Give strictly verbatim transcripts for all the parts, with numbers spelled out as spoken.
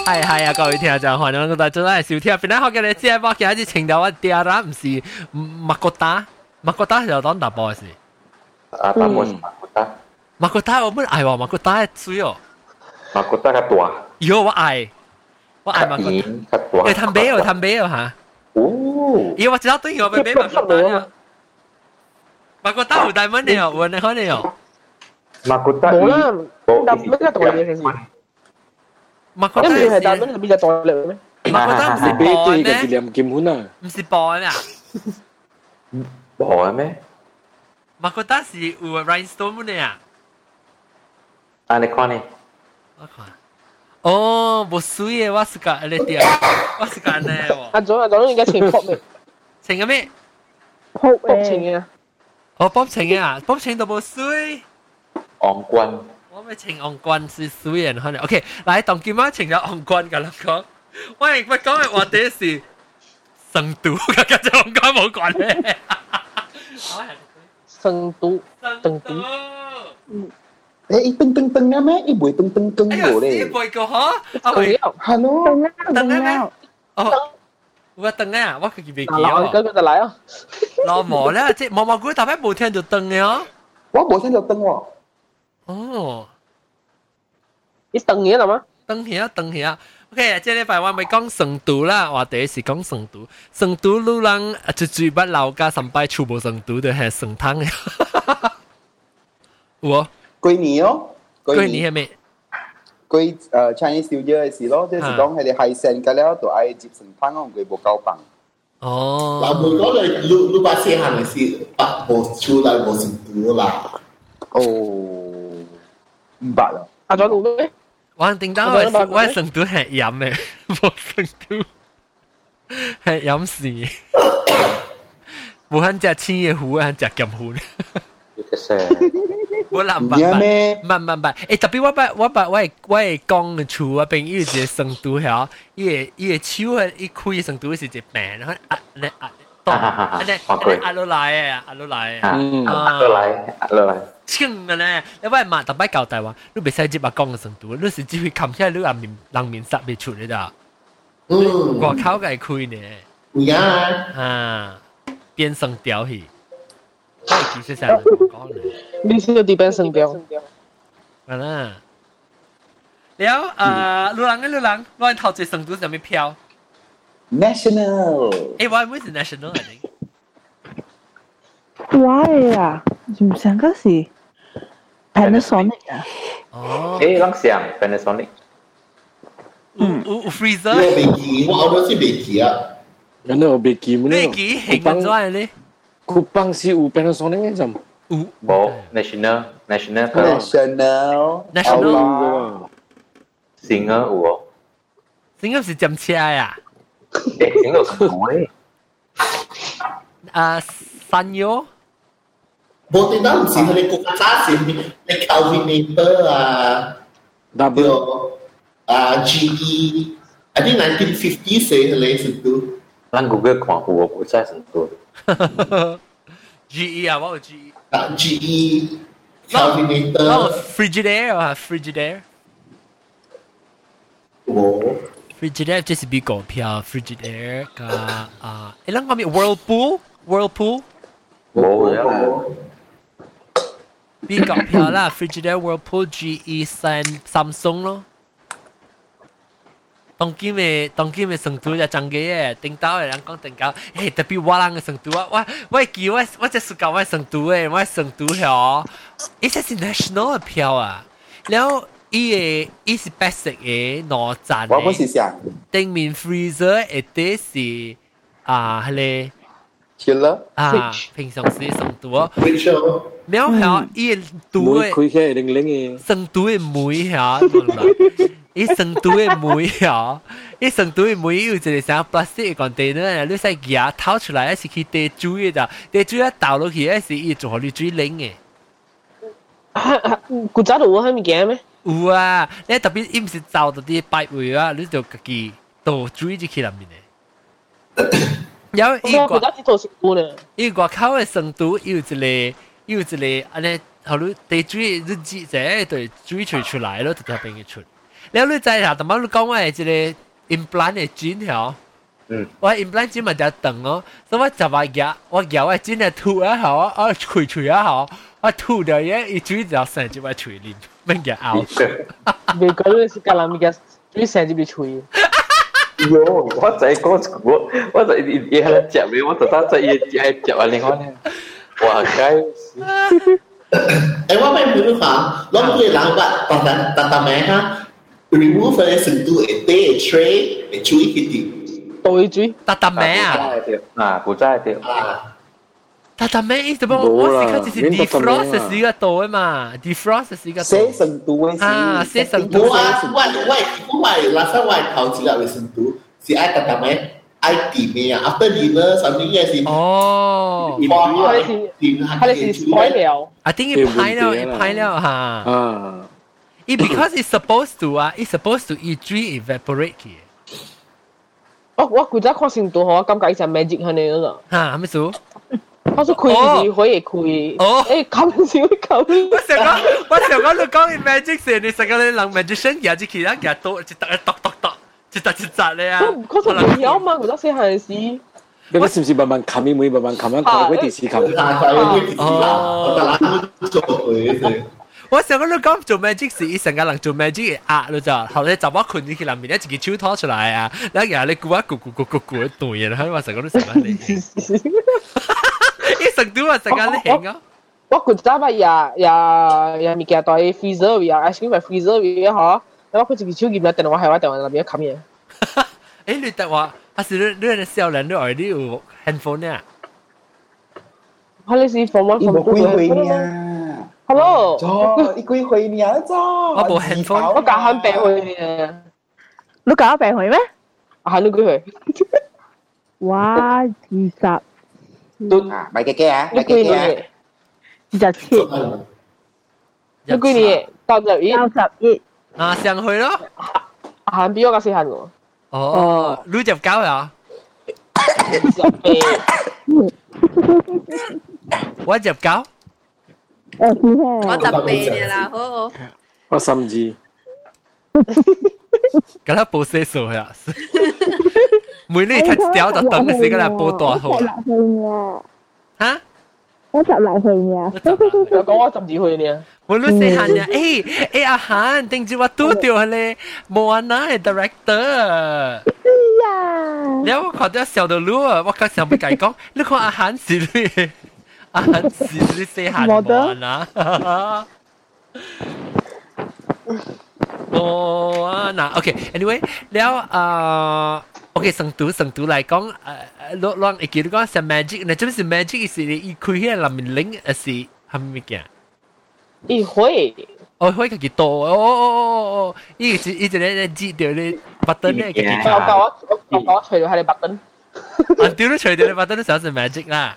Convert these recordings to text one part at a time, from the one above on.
係係啊，各位聽眾，歡迎大家嚟收聽。本來學嘅你節目，今日請到我爹啦，唔是麥國達，麥國達就當大波事。 啊，大波是麥國達。 麥國達我本愛喎，麥國達水哦。 麥國達較大。 有我愛，我愛麥國達。 較大。 誒，貪杯哦，貪杯哦嚇。 哦。 因為我知道對我俾俾麥國達啊。麥國達有大蚊嘅哦，有你可能哦。 麥國達。 冇啦，但乜嘢代理嘅事？ 麥國達係大蚊係邊個代理咩？ 麥國達唔是俾薄咩？ 對嘅字念劍款啊！ 唔是薄咩啊？ 薄咩？ 麥國達是有 rhinestone 嘅啊？ 啊，你看呢？ 我看。哦，冇水嘅，我是個你點？我是個呢喎。 阿總阿總應該請 pop 咩？ 請個咩 ？pop pop 請嘅。 哦，pop 請嘅啊，pop 請到冇水。 昂冠。 我咪請昂冠是水人可能。OK，來當今晚請咗昂冠㗎啦講。喂，喂講嘅話題是生毒，跟住昂冠冇關咧。 生毒，生毒。 Eh, teng teng na me, ibu teng teng teng boleh. Eh, boleh. boy ko ha? Hello. Tengah me? Oh. 我等啊，我佢叫未記啊。 咁佢就嚟啊。 老毛咧，即係毛毛菇，大概冇聽就等嘅啊。 我冇聽到燈喎。 哦。 你等嘢啦嗎？ 等下，等下。OK， 即係禮拜我咪講成都啦，我第一時講成都。成都路人最最不老家上拜全部成都都係成湯嘅。我。 過年咯， 過年係咩？ 過誒 Chinese New Year 嘅事咯，即係講佢哋係成嘅咧，就愛接成湯嗰個冇夠棒。 哦。 嗱，每個你你你把聲係咪先八冇出嚟冇成都啦？ 哦，唔白啦。 阿咗路咩？ 我定到我我成都係飲嘅，冇成都係飲事。冇肯食青嘢糊，肯食鹹糊。我諗唔係唔係唔係唔係，誒特別我把我把我係我係講嘅厝啊，並伊個成都嚇，伊個伊個手係伊開成都是一病，佢壓咧壓當，啊咧壓落來嘅，壓落來嘅， 嗯，壓落來，壓落來。 清嘅咧，你話嘛特別交代話，你別使接把講嘅成都，你是只會冚起來你人面人面殺未出嚟da， 嗯， 外口嘅開呢， 會啊， 啊，變成吊去。其實成日講咧， 你先要點樣升標？ 係啦。了誒，路人嘅路人，我頭最成都上面票。 National。 誒，我唔係 national 嚟嘅。 Why 啊？唔想嗰時 Panasonic 啊？ 哦。 誒，啷想 Panasonic？ 嗯，有有 freezer。 我未記，我我都是未記啊。 有呢個未記咩？ 未記興緊咗係咧。 酷邦是有 Panasonic 嘅陣。 有。 冇 national national national national。 Singer 有哦。 Singer 是針車呀？ 誒，Singer 是咩？ 啊，山藥。 冇聽到唔是佢哋國家是你 Calvinator 啊 ，W 啊 G E，I think nineteen fifty 寫佢哋成都。 咱 Google 看有我真係成都。 G E 啊，我有 G E。 啊 G E Calvinator。 哦 ，Frigidaire 啊 ，Frigidaire。 冇。 Frigidaire 即係比股票 ，Frigidaire 個啊，你諗講咩 ？Whirlpool，Whirlpool。 冇啊。 比股票啦 ，Frigidaire、Whirlpool、G E、三 Samsung 咯。當今嘅當今嘅成都就真嘅嘢，頂到嘅人講頂到，誒特別我人嘅成都啊，我我記我我只是講我成都嘅，我成都係，呢只是 national 嘅票啊，然後伊嘅伊是白色嘅攞盞嘅， 我嗰時想頂面 freezer 一啲是啊係咧 ，chiller 啊，平常時成都啊，然後係伊嘅都嘅， 開開零零嘅， 成都嘅梅嚇。伊成都嘅梅啊，伊成都嘅梅有一個像 plastic 嘅 container，你使夾掏出來，一是去地煮嘅咋，地煮一倒落去，一是伊做好你水冷嘅。 古早度有喺物件咩？ 有啊，你特別伊唔是走到啲擺位啊，你就自己倒水入去入面嘅。然後伊個古早啲做食物咧， 伊個口嘅成都有一個有一個安尼，後來地水你煮者對水吹出來咯，就特別嘅出。 แล้ว你知啦，同埋你講我係一個 implant 嘅剪條， 嗯， 我 implant 剪咪就長咯，所以我就話夾我夾我剪係吐啊好啊，我吹吹啊好，我吐掉嘢，一吹就成隻我吹臉，乜嘢拗？ 未講你是格蘭咪嘅，最成日被吹。 喲，我就係講我，我就係喺度接你，我就得就係係接啊另外咧，哇，該。 誒，我咩唔講，攞佢兩百，當然當當咩哈 ，remove 嘅程度係低，tray 係注意佢啲， 對追。 特特名啊！ 啊，不在的。 啊， 特特名意思冇，我時刻就是 defrost 嘅時個度啊嘛 ，defrost 嘅時個寫度。 成都嘅啊寫成都我啊，我我我拉薩我頭一個嘅程度是愛當當咩？愛點咩啊 ？After dinner something 嘅是。 哦， 哇， 佢哋是佢哋是 spoil 了。 I think it 派了，it 派了哈。 啊， It because it's supposed to 啊，it's supposed to E three evaporate 嘅。 我我佢真看成都好，感覺就 magic 喺你嗰度。 嚇，係咪數？ 我說開是可以開。 哦誒，咁少咁。 我成講，我成講你講 magic 時，你成個你能 magician 嘅，只其他嘅都只得一篤篤篤，只得只窒你啊。 佢佢就唔有嘛，佢得先係事。 你嗰是唔是慢慢冚一每慢慢冚一蓋嗰電視冚？ 大概會知啦，我得啦，做佢嘅。 我成日都講做 magic 時，成個人做 magic 嘅壓咯咋，後嚟就我困住佢裡面，一自己手拖出來啊，然後你估一估估估估估一對嘢，喺我成個都成日嚟，一成都話成日你興啊！ 我佢真係呀呀呀物件對 freezer 呀，ice cream 係 freezer 嘅嗬，我佢自己手入嚟，電話係我電話入邊冚嘢。 誒，你得話，還是你你係少年，你外啲有 handphone 呢？ 我你是 from one 伊 from 無 two 幾歲嘅。 呢？ Hello， 錯，伊幾歲呢？錯， 我冇 handphone 我教喊病去嘅， 你搞病佢咩？ 喊你幾歲？ 哇，二十都啊，買嘅嘅啊， 你買嘅嘅啊。 幾年？ 二十七， 你幾年？到十一。 九十一， 啊，上去咯。 喊比我較細喊喎。 哦，你入搞呀？ 十八。 我入搞。 誒，師兄， 我十八年啦，好。 我甚至咁佢報歲數呀，每年睇掉就等你死個嚟報大號。嚇？ 我十六歲呀， 我講我十二歲呢。 我都細漢呀，誒誒阿漢，定住我嘟掉咧，冇啊那係 director。 呀， 然後我看到笑到嚕啊，我剛想俾佢講，你看阿漢是你，阿漢是你細漢冇啊那。哦啊嗱 ，OK，anyway，แล้วเอ่อโอเคสังตูสังตู嚟講誒，ลองอีกทีดูก่อน係 magic นะ，就是 magic 是อีคุย喺裡面 link 係係咩嘅？ 咦會？ 哦，可以自己多哦哦哦哦，依個依個咧接掉你 button 咧，自己我教我我教我除咗係你 button。 啊，屌你除掉你 button 都想係 magic 啦。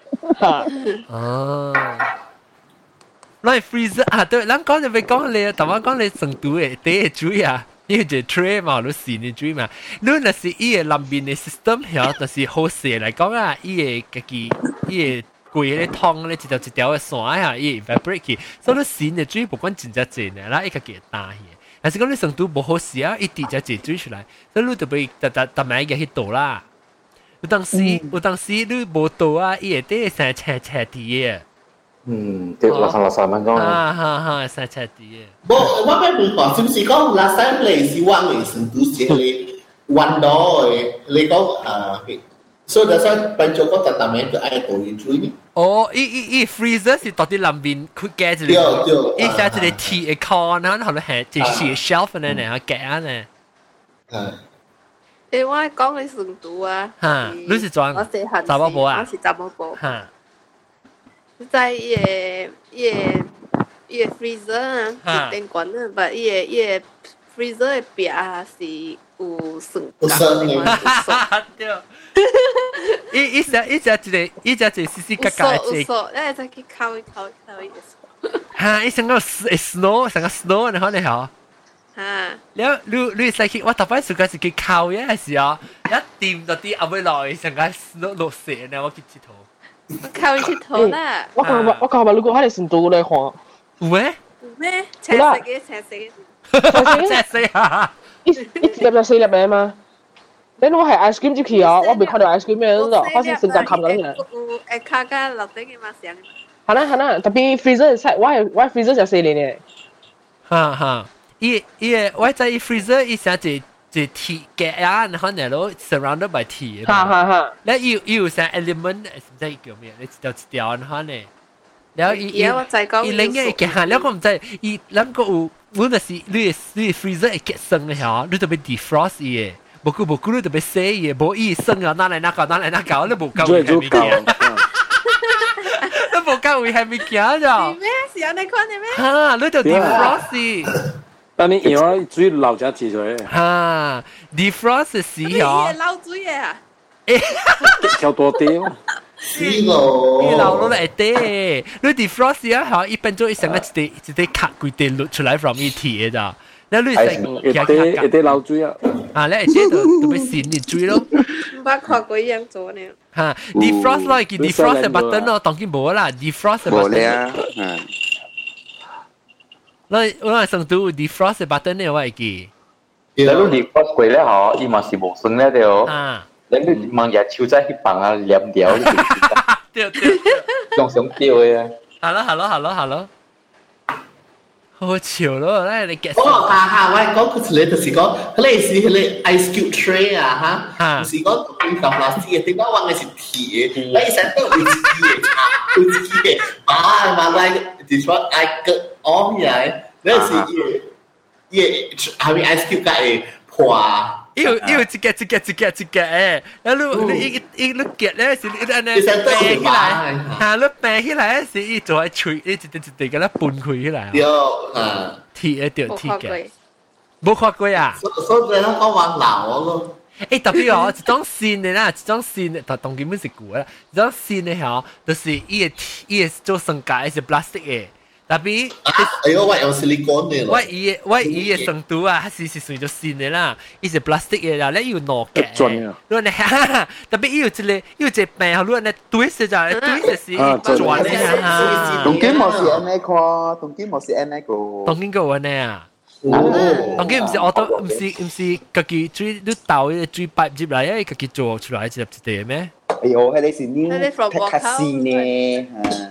哦。攞嚟 freezer 啊，對，咱講就咪講你，頭先講你成都嘅第一水啊，呢個就 tray 嘛，你試你水嘛，你若是伊個南邊嘅 system 遐，就是好勢嚟講啊，伊個家己伊個貴嘅湯咧，一條一條嘅線啊，伊 evaporate 去，所以你試嘅水不管真正正嘅，啦，伊家己打去。但是講你成都冇好勢啊，一滴就一水出來，所以你就俾特特特買嘅去倒啦。有當時有當時你冇倒啊，伊個啲成斜斜啲嘅。 嗯，對，拉薩拉薩มันก็哈哈哈，三七啲。 我我咩唔講，是唔是講拉薩你是往嚟成都時你運到嘅？你講啊，所以拉薩變咗個特特名就愛到你追呢？ 哦，伊伊伊 freezer 是到啲南邊佢夾住你，伊寫住你 T 嘅 con，然後後嚟係就係 shelf 呢，然後夾啊呢。 係。 誒，我講你成都啊。 嚇，你是裝我細漢時， 查某婆啊？ 我是查某婆。 嚇。 在伊個伊個伊個 freezer 啊，電管啊，不伊個伊個 freezer 嘅壁啊是有酸感嘅， 對。伊伊只伊只一個伊只一個絲絲格格嘅。 有數，你再去烤一烤一烤一個。 嚇！伊成個 snow 成個 snow 你可能嚇。 嚇！ แล้วรู้รู้ใส่คิดว่าต่อไปสุดก็จะกินข้าวเนี่ยสิอ่ะแล้วตีมตัวที่เอาไว้ลอย成個 snow 落雪เนี่ยว่ากินชิโต靠一頭啦！ 我講我講話，如果喺你成都嚟看， 有咩？ 咩？青色嘅青色嘅。 真係死啊！ 一一粒就四粒嘅嘛。你我係 ice cream 之期哦，我未看到 ice cream 咩咯，好似成隻冚咗嚟。 誒卡加落底嘅嘛上。 係啦係啦，特別 freezer 係我係我 freezer 就四年嘅。 哈哈，伊伊我在 freezer 伊成一一鐵嘅啊，然後然後 surrounded by 鐵。 哈哈哈。 แล้ว伊伊有成 element 唔知叫咩，你一條一條然後呢？แล้ว伊伊伊另一嘅嚇，แล้วก็唔知伊諗個有，我那是你你 freezer 會結生嘅嚇，你特別 defrost 伊嘅。無久無久你特別洗嘢，無伊生啊，哪來哪搞哪來哪搞，你無夠危險物件，你無夠危險物件咋？ 係咩？是安尼款嘅咩？ 嚇，你就 defrost。 但你以後水流咗字咗。 嚇 ，defrost 時嗬。 你撈水嘅啊？ 跳多啲。 是咯。 你流落嚟啲，你 defrost 啊嚇，一般做一成個一啲一啲卡佢哋落出來 from 一鐵咋。你你食一啲一啲流水啊！ 啊，你一啲就就俾線你水咯。 唔捌看過依樣做呢。 嚇 ，defrost 咯，叫 defrost 嘅 button 咯，當然冇啦 ，defrost 嘅 button。 冇咧，嗯。 你我係成都 defrost 嘅 button 呢，我係記。 你都 defrost 過咧嗬，伊嘛是無算咧對啊。 你你望日超仔去放啊，黏掉。 對對。 仲想掉嘅。 係咯係咯係咯係咯。好潮咯，咧你 get。 哦，哈哈，我講佢嚟就是講，佢哋是佢哋 ice cube tray 啊，嚇，就是講冰球老師嘅，點解話我是鐵嘅？你成日都會鐵嘅，會鐵嘅，啊，嘛嚟，就是講 I 個 on 嚟，你是嘢嘢，係咪 ice cube 嘅破？ 要要一個一個一個一個誒，然後你一一你結咧是你安尼平起來，嚇你平起來是伊做喺吹，你一直一直咁樣搬開起來。 有啊， 鐵一條鐵嘅，冇看過啊。 所以咧講話鬧我咯。 誒特別哦，一種線嘅啦，一種線嘅，當基本是舊啦，一種線嘅嚇，就是伊個伊個做成架係 plastic 嘅。特別， 哎呦，我用 silicone 嘅咯。 我伊我伊嘅程度啊，係是是屬於咗線嘅啦，伊是 plastic 嘅啦，你要攞嘅。如果你哈，特別伊有一個有一個病，如果你對時就對時是轉嘅哈。 當今冇是安尼個，當今冇是安尼個。 當今個安尼啊？當今唔是我都唔是唔是家己水你倒嘅水擺入來，因為家己做出來一粒一粒咩？ 哎呦，迄個是你太卡線呢，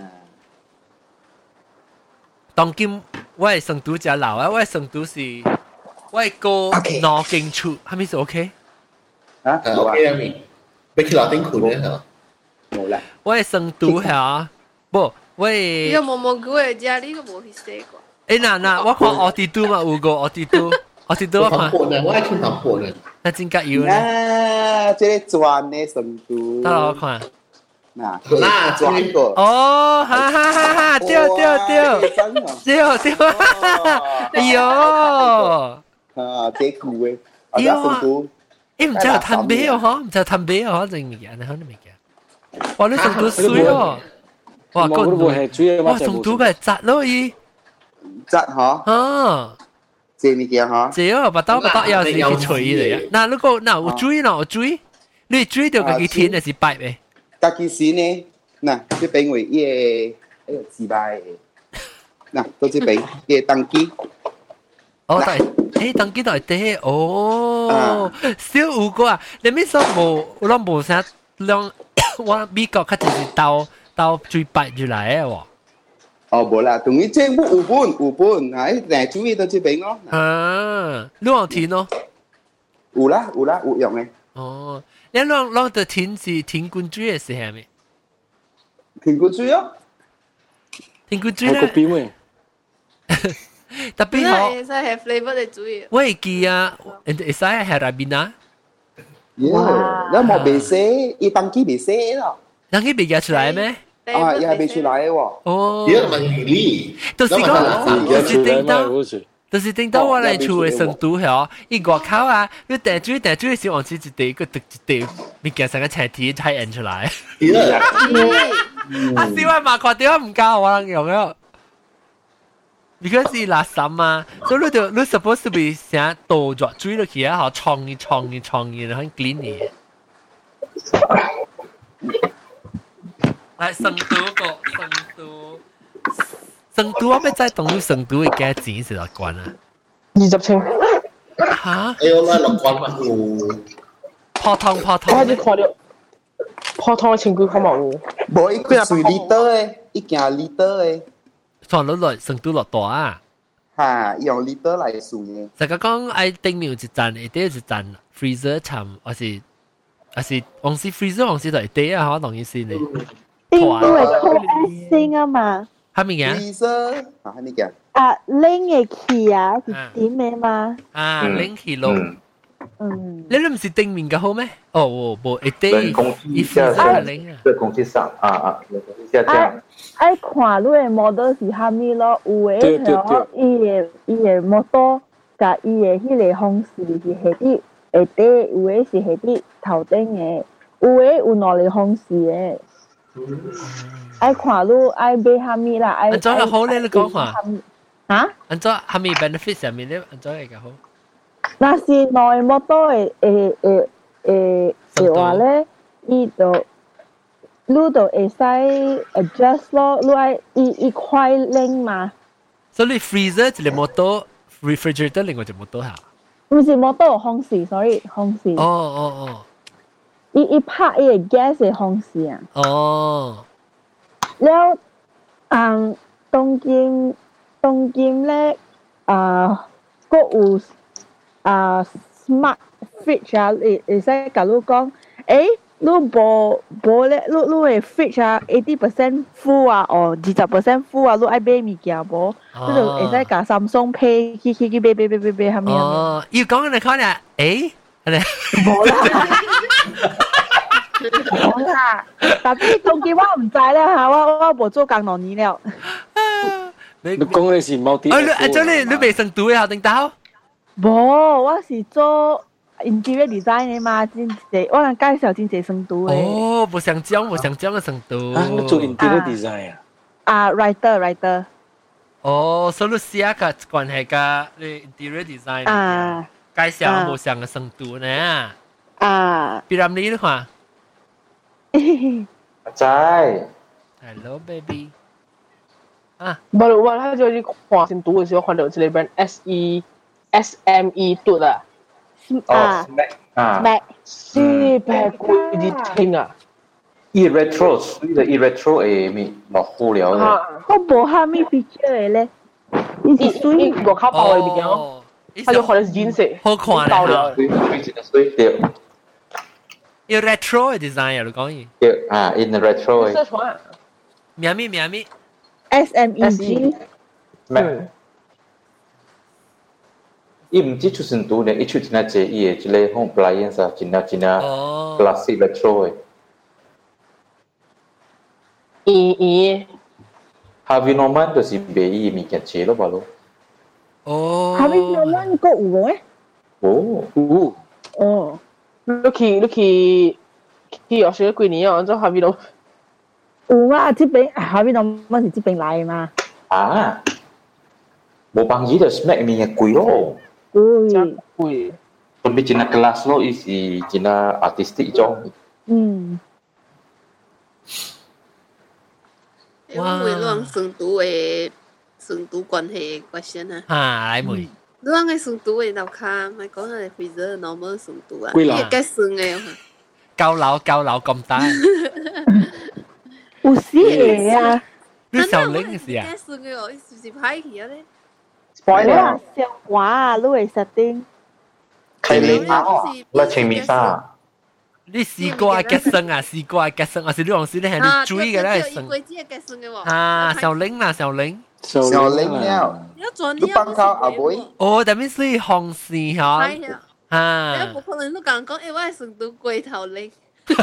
當今我係成都只老啊，我係成都是我係個腦筋出，係咪是 OK？ 啊 ，OK 啊咪，俾佢留定款咧係嘛？ 冇啦。 我係成都係不，我係。 呢個毛毛菇嘅家呢個冇去食過。 誒嗱嗱，我看奧地都嘛有個奧地都，奧地都我看。 我係看糖果嘅。 那真格有呢？啊，即係轉呢成都。 得啦，我看。 嗱，嗱轉個。 哦，哈哈哈哈，掉掉掉，掉掉，哎呦！ 啊，這個嘅，我喺成都。 誒唔知有貪杯哦，嗬，唔知有貪杯哦，真物件，你可能未見。哇，你成都水哦！哇，個哇成都嘅雜咯伊。 雜嗬。 啊。 這物件嗬。 這哦，把刀把刀要是去吹嚟。嗱，如果嗱有水嗱有水，你水就自己填還是擺嘅？ 家己先呢，嗱，這邊為伊個誒自擺嘅，嗱，到這邊伊個登記。 哦，對，誒，登記到係哦，少有個啊，你咪說無，我諗無啥，兩我美國佢就是到到最白入來嘅喎。 哦，冇啦，同伊政府有本有本，係嚟注意到這邊咯。 啊，你有填咯？ 有啦有啦有用嘅。 哦。你啷啷的停是停滾水嘅是係咪？ 停滾水啊！ 停滾水咧。 個邊位？ 特別好。 會使係 flavour 嘅水。 我會記啊，會使係係邊啊？ 耶！你冇被寫，伊登記被寫咯。 登記被記出來咩？ 啊，伊係被出來嘅喎。 哦。 因為問你， 就是講，就是聽到。就是等到我嚟厝嘅成都嗬，伊外口啊，你訂水訂水嘅時候，我只一地個一地物件成個斜體睇印出來。啊，小阿媽看點解唔教我人用啊 ？because 係垃圾嘛，所以你就你 supposed to be 成倒咗水落去啊，好沖一沖一沖一，然後 clean 嘢。嚟成都個成都。成都我咪在當你成都嘅價錢是落關啊！ 二十千。 嚇！ 哎呦，那六關乜喎？ 泡湯泡我開始湯， 看到泡湯千幾塊毛喎。 無伊佢隨 liter 誒，伊行 liter 誒， 從落來成都落大啊！ 嚇，伊用 liter 來數嘅。 就講講愛頂面有一站，下底有一站 freezer 站，還是還是往時 freezer 往時就下底啊，可能意思呢？ 因為佢升啊嘛。 係咪嘅？ freezer 啊，係咪嘅？ 啊，拎嘅氣啊，是點嘅嘛？ 啊，拎起路。 嗯， 你都唔是頂面嘅好咩？哦，我冇下底， 人工一地下 freezer 拎啊。 這空氣上啊啊，人工地下這樣。 愛看你嘅 model 是蝦米咯？有誒咯，伊嘅伊嘅 model 甲伊嘅迄個方式是下底下底，有誒是下底頭頂嘅，有誒有兩個方式嘅。愛看你愛買蝦米啦，愛。 安怎個好咧？你講下。 嚇？ 安怎蝦米 benefit 上面咧？安怎嚟個好？ 那是內 model 嘅誒誒誒嘅話咧，伊就。你就會使 adjust 咯，你愛一一塊拎嘛。 所以你 freezer 一個 model refrigerator 另外一個 model 嚇。 唔是 model 方式 ，sorry 方式。 哦哦哦。 伊伊拍伊個 gas 嘅方式啊。 哦。 แล้ว嗯，東京東京咧啊，個有啊 smart fridge 啊，會會使甲你講，誒。你無無咧，你你嘅 fridge 啊 eighty percent full 啊，哦二十 percent full 啊，你愛買物件無？你就會使甲 Samsung Pay 去去去買買買買買蝦米啊？ 哦，要講你講咧，誒， 無啦，無啦，但係總之我唔知啦嚇，我我無做工兩年了。 你講嘅是冇啲？ 哦，你阿姐你你未成都嘅後定到？ 無，我是做。interior design 嘅嘛，真濟我能介紹真濟成都嘅。 哦，無想講，無想講嘅成都。 啊，你做 interior design 啊？ 啊 ，writer writer。 哦，所以你寫個關係個你 interior design 啊， 介紹無想嘅成都呢？ 啊， 比如你的話， 在 ，Hello baby。啊， 冇啦，我喺最近看成都嘅時候，看到一個 brand S E S M E 嘟啊。 哦 ，Smack 啊 ，Smack 四百貴啲聽啊！ 伊 retro 水的伊 retro 誒咪落好了嘅。 我無蝦米 picture 嘅咧，伊是水個卡包嘅物件咯，它就可能是銀色， 好看咧。 水水一個水對。 伊 retro 嘅 design 啊，你講伊。 對啊 ，in retro 嘅。 色傳。 名咪名咪。 S M E G。 咩？伊唔知出成都呢，伊出真係濟伊嘅，一個 home appliance 啊，真係真係 classic retro 嘅。 咦咦 Harvey Norman 就是賣伊嘅物件濟咯，吧咯。 哦。 Harvey Norman 個有冇誒？ 哦。 有。 哦。 你去你去去學學幾年啊？做 Harvey Norman。 有啊，這邊 Harvey Norman 是這邊來嘛？ 啊。冇幫伊就 Smack 物件貴咯。 貴貴， 特別真係 glass 咯，伊是真係 artistic 種。 嗯。 我為讓成都嘅成都關係關先啊。 啊，來妹。 你讓嘅成都嘅樓卡，咪講下你 freezer normal 成都啊？ 貴啦。 幾算嘅？ 高樓高樓咁大。 有事嘅啊！ 你小玲嘅事啊？ 幾算嘅哦？是唔是歹去啊咧？ 你話上華啊，你會設定。 係你啊！我清面沙。 你試過啊？吉生啊？試過啊？吉生，我是呢行先咧，係你追嘅咧， 係貴啲嘅吉生嘅喎。 啊，小玲啦，小玲。 小玲了。 你幫佢阿妹。 哦，但係是紅線嚇。 係啊。 啊。 你冇可能都講講，誒，我係成都龜頭玲。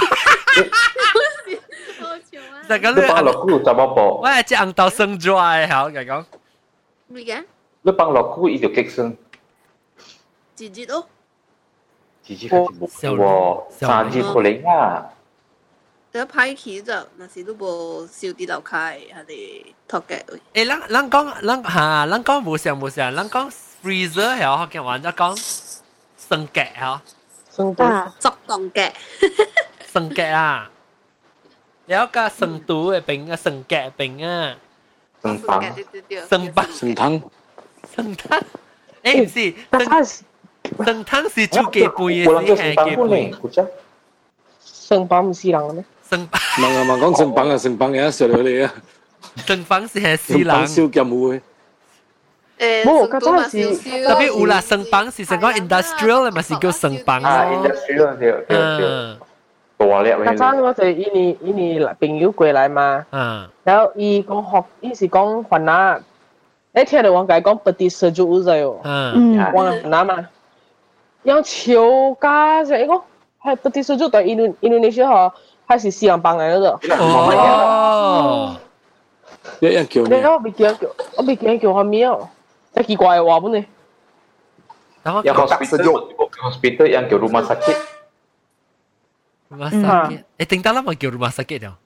就咁你幫落庫怎麼播？ 我係隻紅豆生咗啊！好，嚟講。 咩嘅？ 你幫落庫伊就激生。 幾日哦？ 幾日開始冇喎？三日可能啊。 你歹去就，若是你無燒啲樓開，係你托嘅。 誒，咱咱講，咱嚇，咱講無常無常，咱講 freezer 係我見玩咗講生格嚇。 成都作凍嘅。 生格啊！有個成都嘅餅啊，生格餅啊。 生飯。 生飯。 生湯。 生湯。 誒唔是，生生湯是煮雞飯嘅， 我諗住係雞生飯咧， 飯。 估啫。 生飯唔是人咩？ 生問啊問講成品啊，成品嘅上嚟你啊， 生飯是係死成品人。 燒劍會。 誒， 冇成都嘛嗰陣時少少。 特別有啦，生飯是成個 industrial 咪是叫生飯啊咯。 ，industrial 對對對， 嗯大粒嗰陣我就印尼印尼朋友過來嘛， 嗯， 然後伊講學，伊是講雲南，你聽到我講講本地社就有在哦， 嗯， 嗯， 雲南嘛，要超加啫，伊講係本地社就在印度印度尼西亞嗬，係是西洋幫來的。 哦， 一一叫你咩？ 我未見叫，我未見叫佢咩哦，真奇怪嘅話本嚟。 然後 yang hospital hospital yang ke rumah sakit rumah sakit. Eh, tinggal lama ke rumah sakit dah?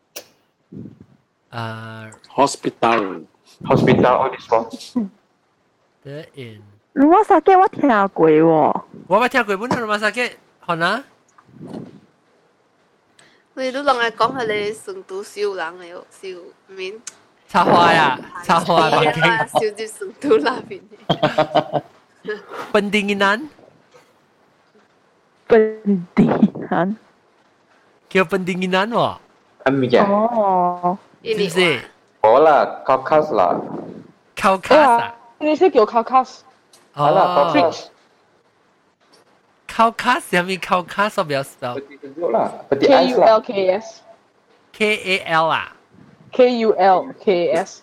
Ah, hospital hospital all this one the in. 如果sakit 我聽過喎， 我冇聽過本rumah sakit，可能你都啷個講係你成都少人嘅喎，少面。 插花呀，插花環境。 少啲成都那邊嘅。 Pendinginan, 本地人。 叫 pendinginan 喎， Ami kan 哦， 是不是？ oh lah Caucasus lah Caucasus 啊， 你是叫 Caucasus， alah 哦 Caucasus ，Caucasus 係咪 Caucasus 我唔要 spell peti sejuk lah peti K ais U lah L K S K A L 啊， K U L K S。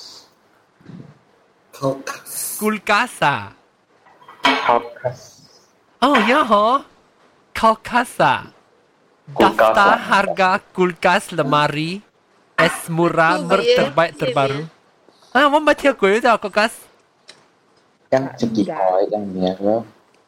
Kulkas 啊， Caucasus oh ya ho, Caucasus 啊。Daftar harga kulkas lemari es murah berterbaik terbaru. Ah, mau baca kau itu kulkas? yang cekik koi yang ni ke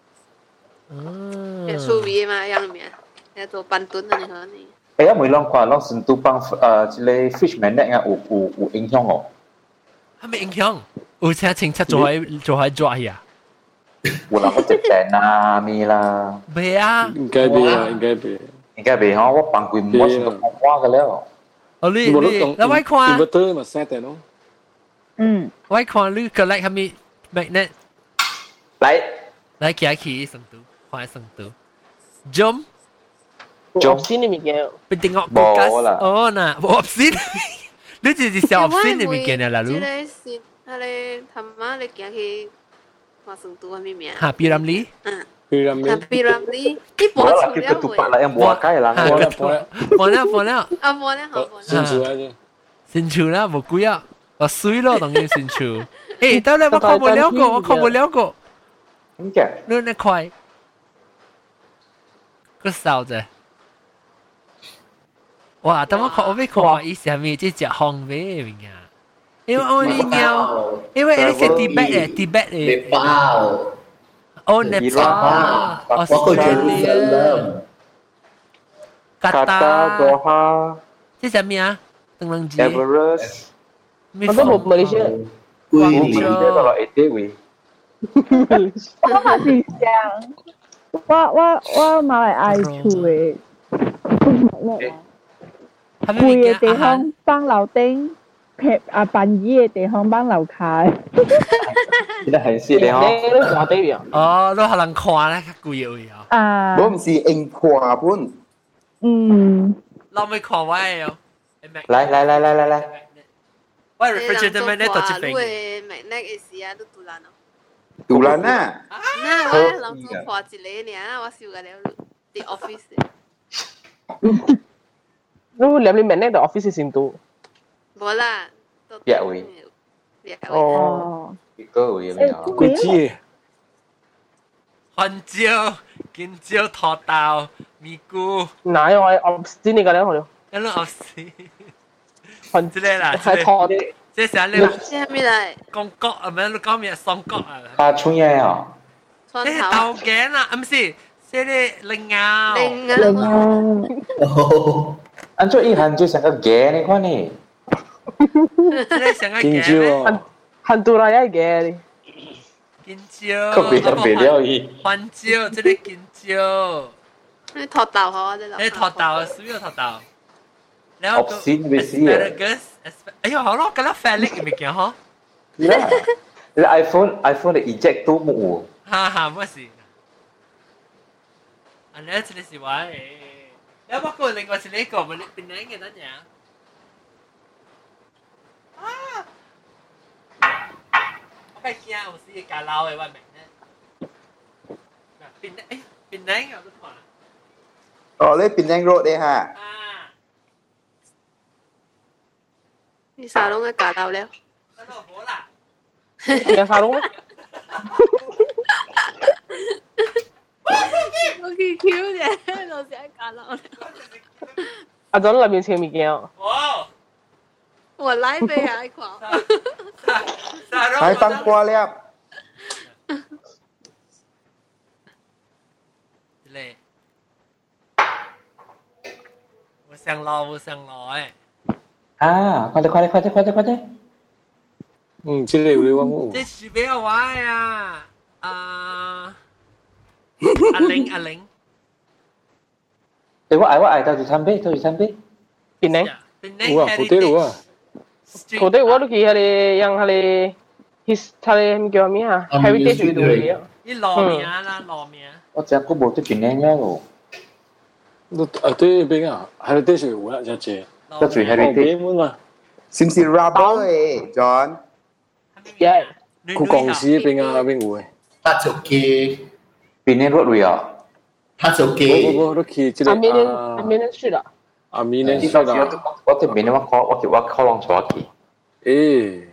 Ah. 嘅蘇味嘛，樣面，有做半噸嘅你可能。 eh mới long qua long sentuh pang uh le fish magnet nga u u u影響哦係咪影響？而且清澈做喺做喺抓呀？ wala ko cek tena mi lah 未啊？ 應該俾啊，應該俾。 應該被我我幫佢摸成個花嘅了哦，你冇得你， 用你我看， inverter 咪 set 咯。 嗯， 我看你 collect 係咪 magnet？ 嚟嚟企起成都，看成都。Jom， 做先你物件， penting 我冇 kulkas。 啦哦，嗱，我 opsin，你只是小 opsin 你物件啦， 即 lu。 係是，係你尋晚你行去華盛頓係咩名？ 哈，Piramli。 嗯。 佢諗咩？ 特別諗啲啲播 wala 出 lah 了 kita tupak lah yang buah kai lah 哈， 播個啦播啦， 放了放了， 啊播咧好播咧， 先出來啫。 新潮啦，冇貴啊，我水咯，當然新潮。誒，得啦，我看冇了個，我看冇了個， 應該你那塊個掃啫。哇！等我看我要看下伊下面即隻烘味物件，因為我呢鳥，因為你是 Tibet 嘅 Tibet 嘅， Nepal 哦 Nepal， 我去 Jerusalem Qatar Qatar， Doha 即係咩啊？燈籠節， Everest 咩我都冇馬來西亞， Ui, Guangzhou. dia kalau ete we 我嘛是想，我我我嘛係愛厝嘅， 係咪貴嘅物件啊？ 地方放樓頂，平啊便宜嘅地方放樓下。 kita hansi dia ha 你都話對呀， 哦，都可能看咧，較貴位啊！ 啊， บ่มสิเองพัวพุ่น嗯， เราไม่看位哦。 來來來來來來喂 refrigerator magnet 到這邊。 因為 magnet 嘅事啊都杜蘭咯。 ดูแลหน้า那我諗住看一個呢，我收個了啲 office。 你會諗你明呢度 office 先到， 冇啦，都一位一位。 哦， 哦， Tiga we 誒， punya 貴啲。 香蕉、見蕉、土豆、咪菇， 哪有我 office 你個咧可能， 一路牛屎， 很之類啦， 係拖啲， 即係成日你即係咩嚟？ 講角啊，唔係你講咩雙角啊？ Ah, cunya ya 窗你係頭。 豆頸啊？唔是，即係你靈咬。 另另外， 外， 哦， Anjo i hanjo sangka ge ni kau ni 即係成個見頸咩？ 招啊！ 很多啦一嘅， 見蕉。 Kau biar beliau i 香蕉，即係見蕉。 你托豆好，你你土豆，所有土豆。แล้วก็ Opsin besi ya asparagus，哎呀，好咯，咁樣 Felix 咪見嗬？ Lah 你 iPhone iPhone 的 eject 都冇。 哈哈，乜事？อันนี้จะได้สิวะเอ๋แล้วบางคน另外是呢個咪เป็นนั่ง嘅นั่นอย่าง我係驚有時假撈嘅話明咧，เป็น誒เป็นนั่ง有得睇。 哦，你邊靚 road 咧嚇？ 啊， 你沙龍嘅假到了。 得到好啦。 有沙龍咩？ 我幾 Q 啫，老師喺假到了。 阿總裏面請物件哦。 哇！ 我來杯啊，一款。 還當瓜了。 嚟，我想攞，我想攞誒。 啊，快啲快啲快啲快啲快啲！ 嗯，這裡有你講這是俾我玩呀，啊，阿玲阿玲， 誒我嗌我嗌到住餐杯，到住餐杯。 邊靚？ 邊有啊，好啲啊。 嗰啲我都記係你，yang係你 his 係你叫咩啊 ？heritage 嗰度嘅。 啲糯米啊啦，糯米啊。 我只個冇啲邊靚嘅喎。 都啊對邊啊，係啲水壺啦，只隻。 得住 heritage 邊嘛？ 是唔是 rubber 誒，John？ Yeah。 佢講事邊啊邊會？ 他就給， 邊靚 road 位啊？ 他就我給。 我我都去這阿明年啊阿明年去啦。 阿米呢？ 呢個我我對面我 call 我叫我 call 浪坐去。 誒。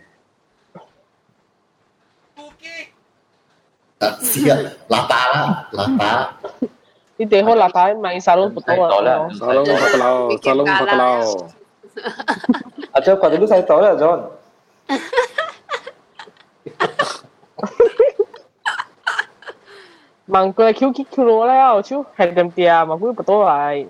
啊，是啊，喇叭啦，喇叭。 你哋好邋遢，買沙龍不多啊。 沙龍拍lauw，沙龍拍lauw。 阿周覺得你細袋啦，John。 芒果 Q Q Q 羅了，就係點啲芒果不多嚟。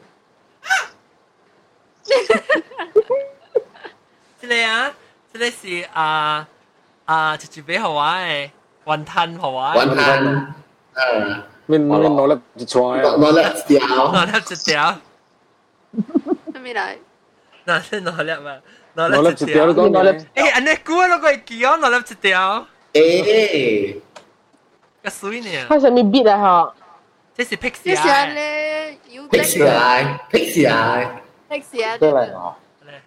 這裡啊，這裡是啊啊，直接俾好玩誒，雲吞好玩。 雲吞，嗯。 面面攞粒一串啊！ 攞粒一條， 攞粒一條。 咩嚟？ 攞粒攞粒啊！ 攞粒一條你講嘅。 誒，安尼估啊，攞個記哦，攞粒一條。 誒， 個水呢？ 佢上面別啊嚇。 這是 Pixie 即係咧，要劈起來，劈起來。 劈起來。 對嚟哦。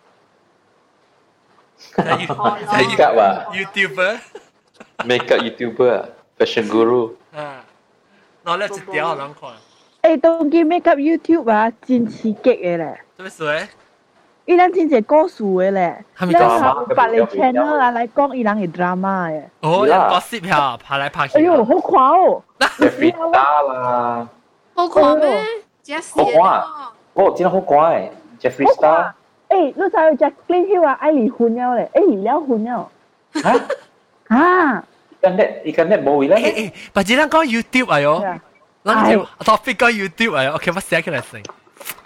Makeup 啊 YouTuber Makeup YouTuber Fashion Guru 啊攞粒一條兩款誒，當見 makeup YouTube 啊，真刺激嘅咧。 做咩事？ 伊人真係歌數嘅咧。 係咪咧拍拍嚟 channel 啊，嚟講伊人係 drama 嘅。 哦，有 gossip 下，拍來拍去。 哎呦，好誇哦 ！Jeffree Star 啦。 好誇咩？ 好乖，哦，真係好乖 ，Jeffree Star。 誒，你睇 Jacqueline 佢話愛離婚了咧，誒離了婚了。 嚇？ 啊！ kan net ikan net mau lah. Eh, eh, bagi lang kau YouTube ayo. Lang je topik kau YouTube ayo. Okay, masih aku nak sing.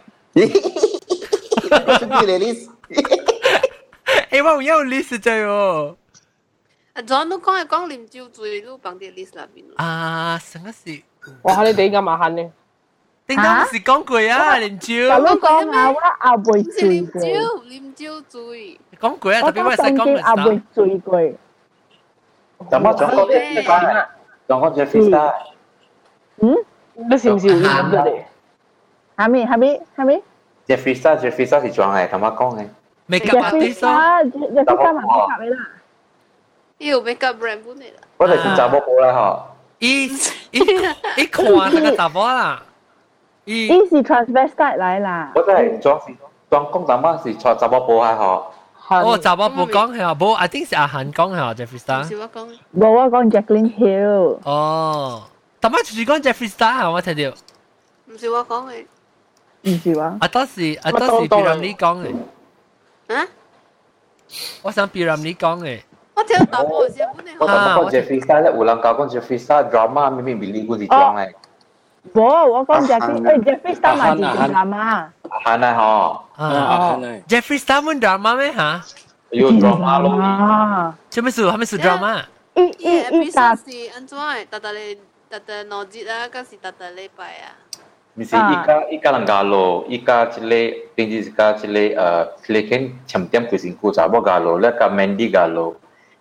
Sedih list. Eh, mau有 list 啫喎。 阿 John 都講係講念招罪都綁啲 list 入邊。 啊，成個是。 哇！你哋咁麻煩呢？ 叮當是講過啊，念招。 咁講啊，我阿背罪念招，念招罪。 講過啊，特別我係講阿背罪過。 怎麼講講咩？講講 Jeffree Star。 嗯？ 你是唔是有咁嘅咧？ 係咪？係咪？係咪 ？Jeffree Star Jeffree Star 是裝係，怎麼講嘅 ？Makeup artist 啊，Jeffree Star 咪 makeup 嚟啦。 要 makeup brand 本嚟啦。 我哋是查某婆啦嗬。 伊伊伊看那個查某啦。 伊伊是 transvestite 嚟啦。 我哋裝是裝講怎麼是查查某婆係嗬。 哦，查某婆講係啊，冇 ，I think 是阿韓講係啊 ，Jeffree Star。 唔是我講。 冇我講 Jacqueline Hill。 哦，但係就是講 Jeffree Star 啊，我睇到。 唔是我講嘅。 唔是話。 啊，當時啊，當時 Biramli 講嘅。 啊？ 我想 Biramli 講嘅。 我聽到冇先本嚟。 我講 Jeffree Star 咧，有人講講 Jeffree Star drama 明明比利古是裝嘅。 冇，我講 Jeffree，誒 Jeffree Star 咪係 drama。 係啊，嗬。 啊 ，Jeffree Star 冇 drama 咩嚇？ 有 drama 咯。 做咩事？係咪是 drama？ 一一一打是安怎嘅？特特你特特兩日啊，嗰時特特禮拜啊。 唔是，依家依家人家咯，依家即係平時依家即係誒，即係見前點佢先顧查某家咯，咧個 Mandy 家咯。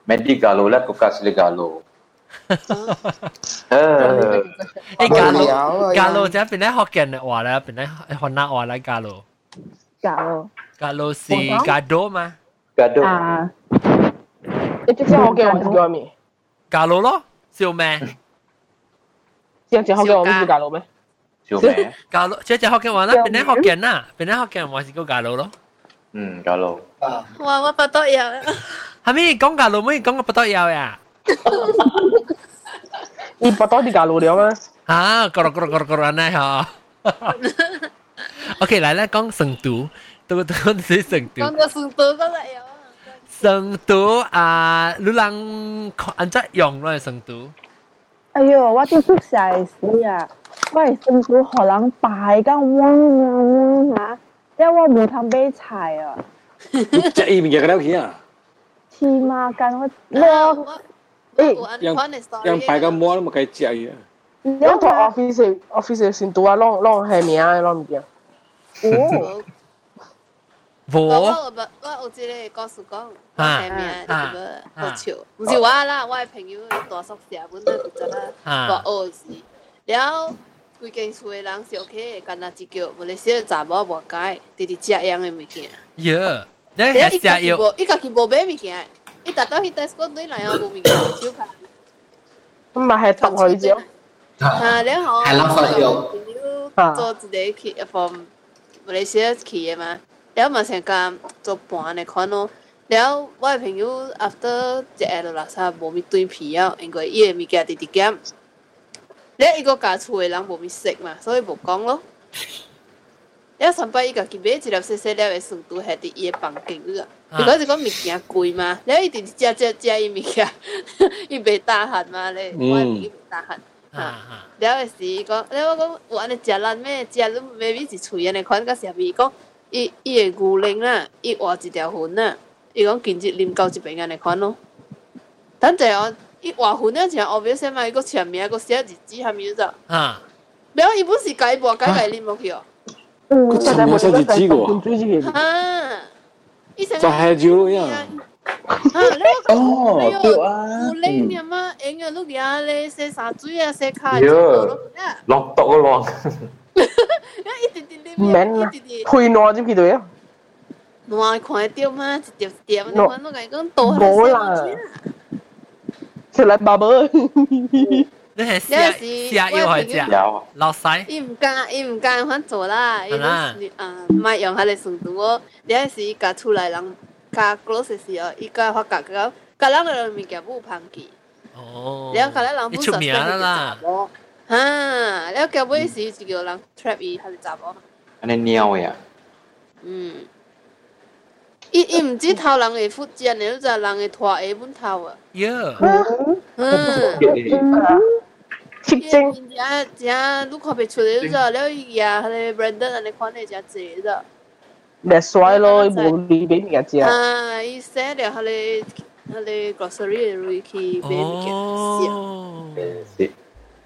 Medigalo และ Cocaslegalo เออไอ้กาโลกาโลจะเป็นได้ฮอกเกนว่าแล้วเป็นได้ฮอนนาว่าแล้วกาโลกาโลกาโลซีกาโดมา Gado 啊，你这叫好嘅，我是叫咩？ กาโล咯小咩这叫好嘅，我唔是假佬咩？ 小咩กาโล这只ฮอกเกนว่าแล้วเป็นได้ฮอกเกนน่ะเป็นได้ฮอกเกนว่าสิก็กาโล咯อืม Galo 哇我不得了係咪講กาโลไม่講個不得了呀你不到啲假佬了咩？ 啊，嗰度嗰度嗰度嗰度呢嚇。OK，嚟咧講成都，都都係成都。 講到成都嗰度有。 成都啊，你人按怎用咯？成都。 哎呦，我啲宿舍死啊！我係成都荷人拜噶，哇哇嚇！因為我冇ทำ杯菜啊。 只意面嘅了去啊！ 黐孖筋，我我。 yang yang 擺個膜都冇計食嘅。 你做 office office 先做啊，攞攞係名啊，攞唔見。 哦。 冇。 我我我有一個故事講，我係名呢個好笑，唔是我啦，我係朋友大宿舍，本來就真係大學時，然後規間厝嘅人是 OK，干那一叫，無咧小查某無解，直直食樣嘅物件。 喲，你係食藥？伊家己無買物件。伊達到去 Tesco 對來有無物件手卡， 咁咪係揼佢啫。 啊，然後係浪費藥。 朋友做一個去 from 馬來西亞去嘅嘛，然後嘛成間做盤嘅款咯。然後我嘅朋友 after 一下落垃圾無咪對皮啊，因為伊嘅物件直直減。然後伊個家厝嘅人無咪識嘛，所以無講咯。然後上擺伊家己買一粒細細粒嘅成都係佇伊嘅房間嗰個。如果是講物件貴嘛，你一定食食食伊物件，伊袂打閒嘛咧，我伊袂打閒。啊，了是講，你我講有安尼食爛咩？食你未必是脆安尼款，甲啥物？講伊伊個牛奶啦，伊換一條粉啦，伊講今日啉到一瓶安尼款咯。等陣哦，伊換粉了前後邊先嘛，伊個簽名個寫日子係咪咋？啊，了伊本是改播改改啉落去哦。 佢簽名寫日子喎。 啊！ 就係就樣。 哦，對啊。 有零點嘛，應該錄下咧，洗衫水啊，洗卡。 喲，落毒個落。 一直直裡面，一直直。 配暖知唔知道啊？ 暖看得到嗎？一碟碟，你看我講講多冇啦。食嚟爸爸。 你係食食藥係食老細？ 伊唔敢，伊唔敢咁做啦。伊就是啊，唔係用佢哋成都哦。你係是家出來人家 close 時候，伊家發覺個個人嘅物件冇抨擊。哦。然後個人本身係個查某，嚇，然後後尾是一個人 trap 伊係查某。 安尼鳥嘅呀？ 嗯。伊伊唔止頭人會福建嘅，你知人會拖下本頭啊。 喲。 嗯。 切精， 真真你看袂出嚟，咗了伊啊，迄個 branded 安尼款誒真濟咗。 叻衰咯，無你俾物件食。 啊，伊寫了迄個迄個 grocery 入去買物件食。 是。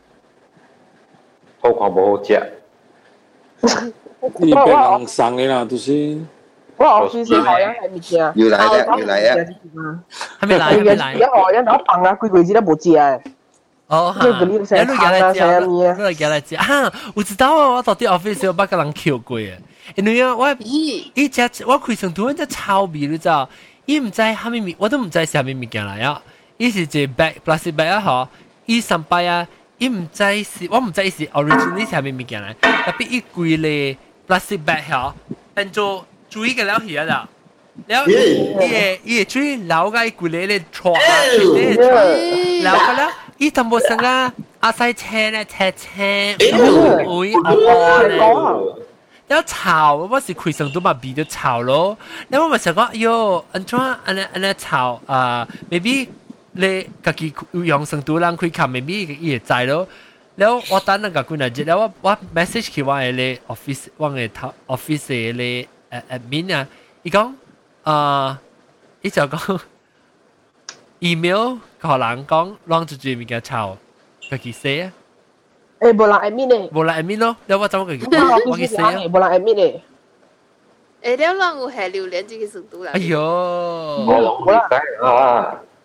好看無好食。 你別人送嘅啦，就是。 我 office 好樣係物件。 要嚟啊！要嚟啊！ 係咪嚟？係咪嚟？ 一號人我放啊，幾個月都冇食誒。 哦，哈！你錄下來食，你錄下來食啊！我知道啊，我到啲 office 有捌個人扣過嘅，因為啊，我伊只我開成都只臭味，你知道？伊唔知蝦米物，我都唔知係蝦米物件嚟啊！伊是一 bag plastic bag 啊，嗬！伊上擺啊，伊唔知是，我唔知伊是 originally 係蝦米物件嚟，特別伊貴咧 plastic bag 嗬，變做注意嘅了去啊啦！แล้วอีอีช่วยเราก็ไอ้กุเลเลยทออ่ะแล้วก็แล้วอีทำบทสังอ่ะอาศัยแช่เนี่ยแช่แช่อุ้ยอ่อนเลยแล้ว炒ว่าสิคุยสังตัวมาบี就炒咯แล้ว我咪想講喲อันนั้นอันนั้นอันนั้น炒อ่า maybe 你自己用成都人開卡 maybe 伊會知咯แล้ว我等那個幾日แล้ว我我 message 佢話係 office 話係 office 嘅 admin 啊伊講啊！伊就講 email 個人講，讓住住物件抄，佢幾寫啊？ 誒，無人 admin 咧， 無人 admin 咯，你我怎麼佢我幾寫啊？ 無人 admin 咧。 誒，你讓有係榴蓮這個程度啦。 哎呦， 冇冇啦，啊！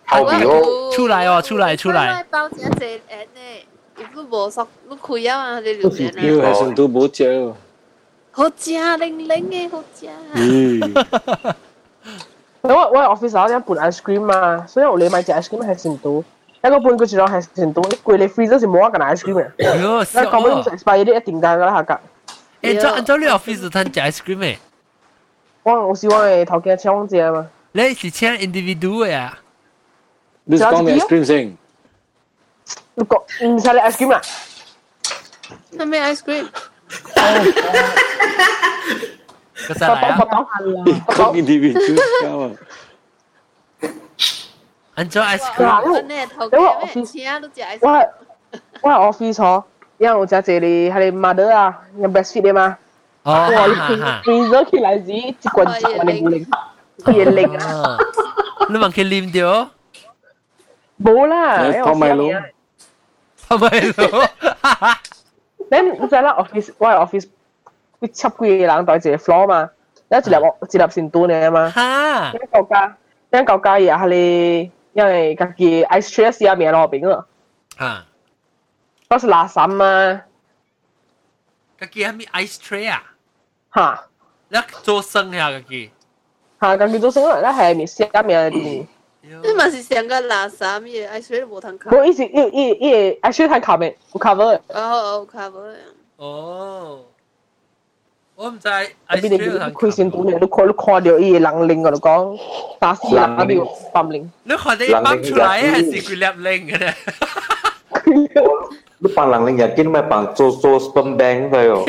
後邊哦， 出來哦，出來出來。 包只隻誒呢，如果無熟，你開啊嘛，你榴蓮要啊， 係成都冇食。 好食，零零嘅好食。 嗯。 因為我 office 有一半 ice cream 嘛，所以我哋買隻 ice cream 係成都，一個半個字咯係成都，你貴你 freezer 是冇一個 ice cream 嘅。 喲， 你講俾佢食 expire 啲一定價㗎啦下格。 誒，做按照你 office 攤食 ice cream 誒？ 我我希望係頭家請我食嘛。 你是請 individual 嘅啊？ 你講咩 ice cream 先？ 你講唔使你 ice cream 啊？ 係咩 ice cream？ 個晒嚟啊！ 講 individual 啊！ 按照 ice cream， 因為頭家咩請都食 ice cream。 我我係 office 嗬，因為我只這裡係你 mother 啊，有 breastfeed 嘅嘛。 哦， 哇！你哈哈。 freezer 起來時一罐十萬零零，佢零啊！ 你問佢啉掉？ 冇啦， 泡米露。 泡米露。 你你知啦 ，office 我係 office，佢插幾個人袋一個 floor 嘛，一一粒一粒成都嚟嘛。 哈。 一個家，一個家嘢係你，因為家己 ice tray 試下面落邊咯。 啊。 嗰是垃圾嘛。 家己係咪 ice tray 啊？ 嚇。 你做生呀家己。 嚇，家己做生啦，你係咪試下面啲？ 你嘛是上個垃圾嘢，ice tray 無通我一直一一一 ice tray 係 cover 有 cover。 哦哦 cover。 哦。我唔知 ice tray 有開先到你，你看你看到伊個人令我就講打死人嗰啲ปั๊令。 你看你ปั๊出來係是佢粒令嘅咧。 你幫人令人見咪幫做做 sperm bank 佢哦。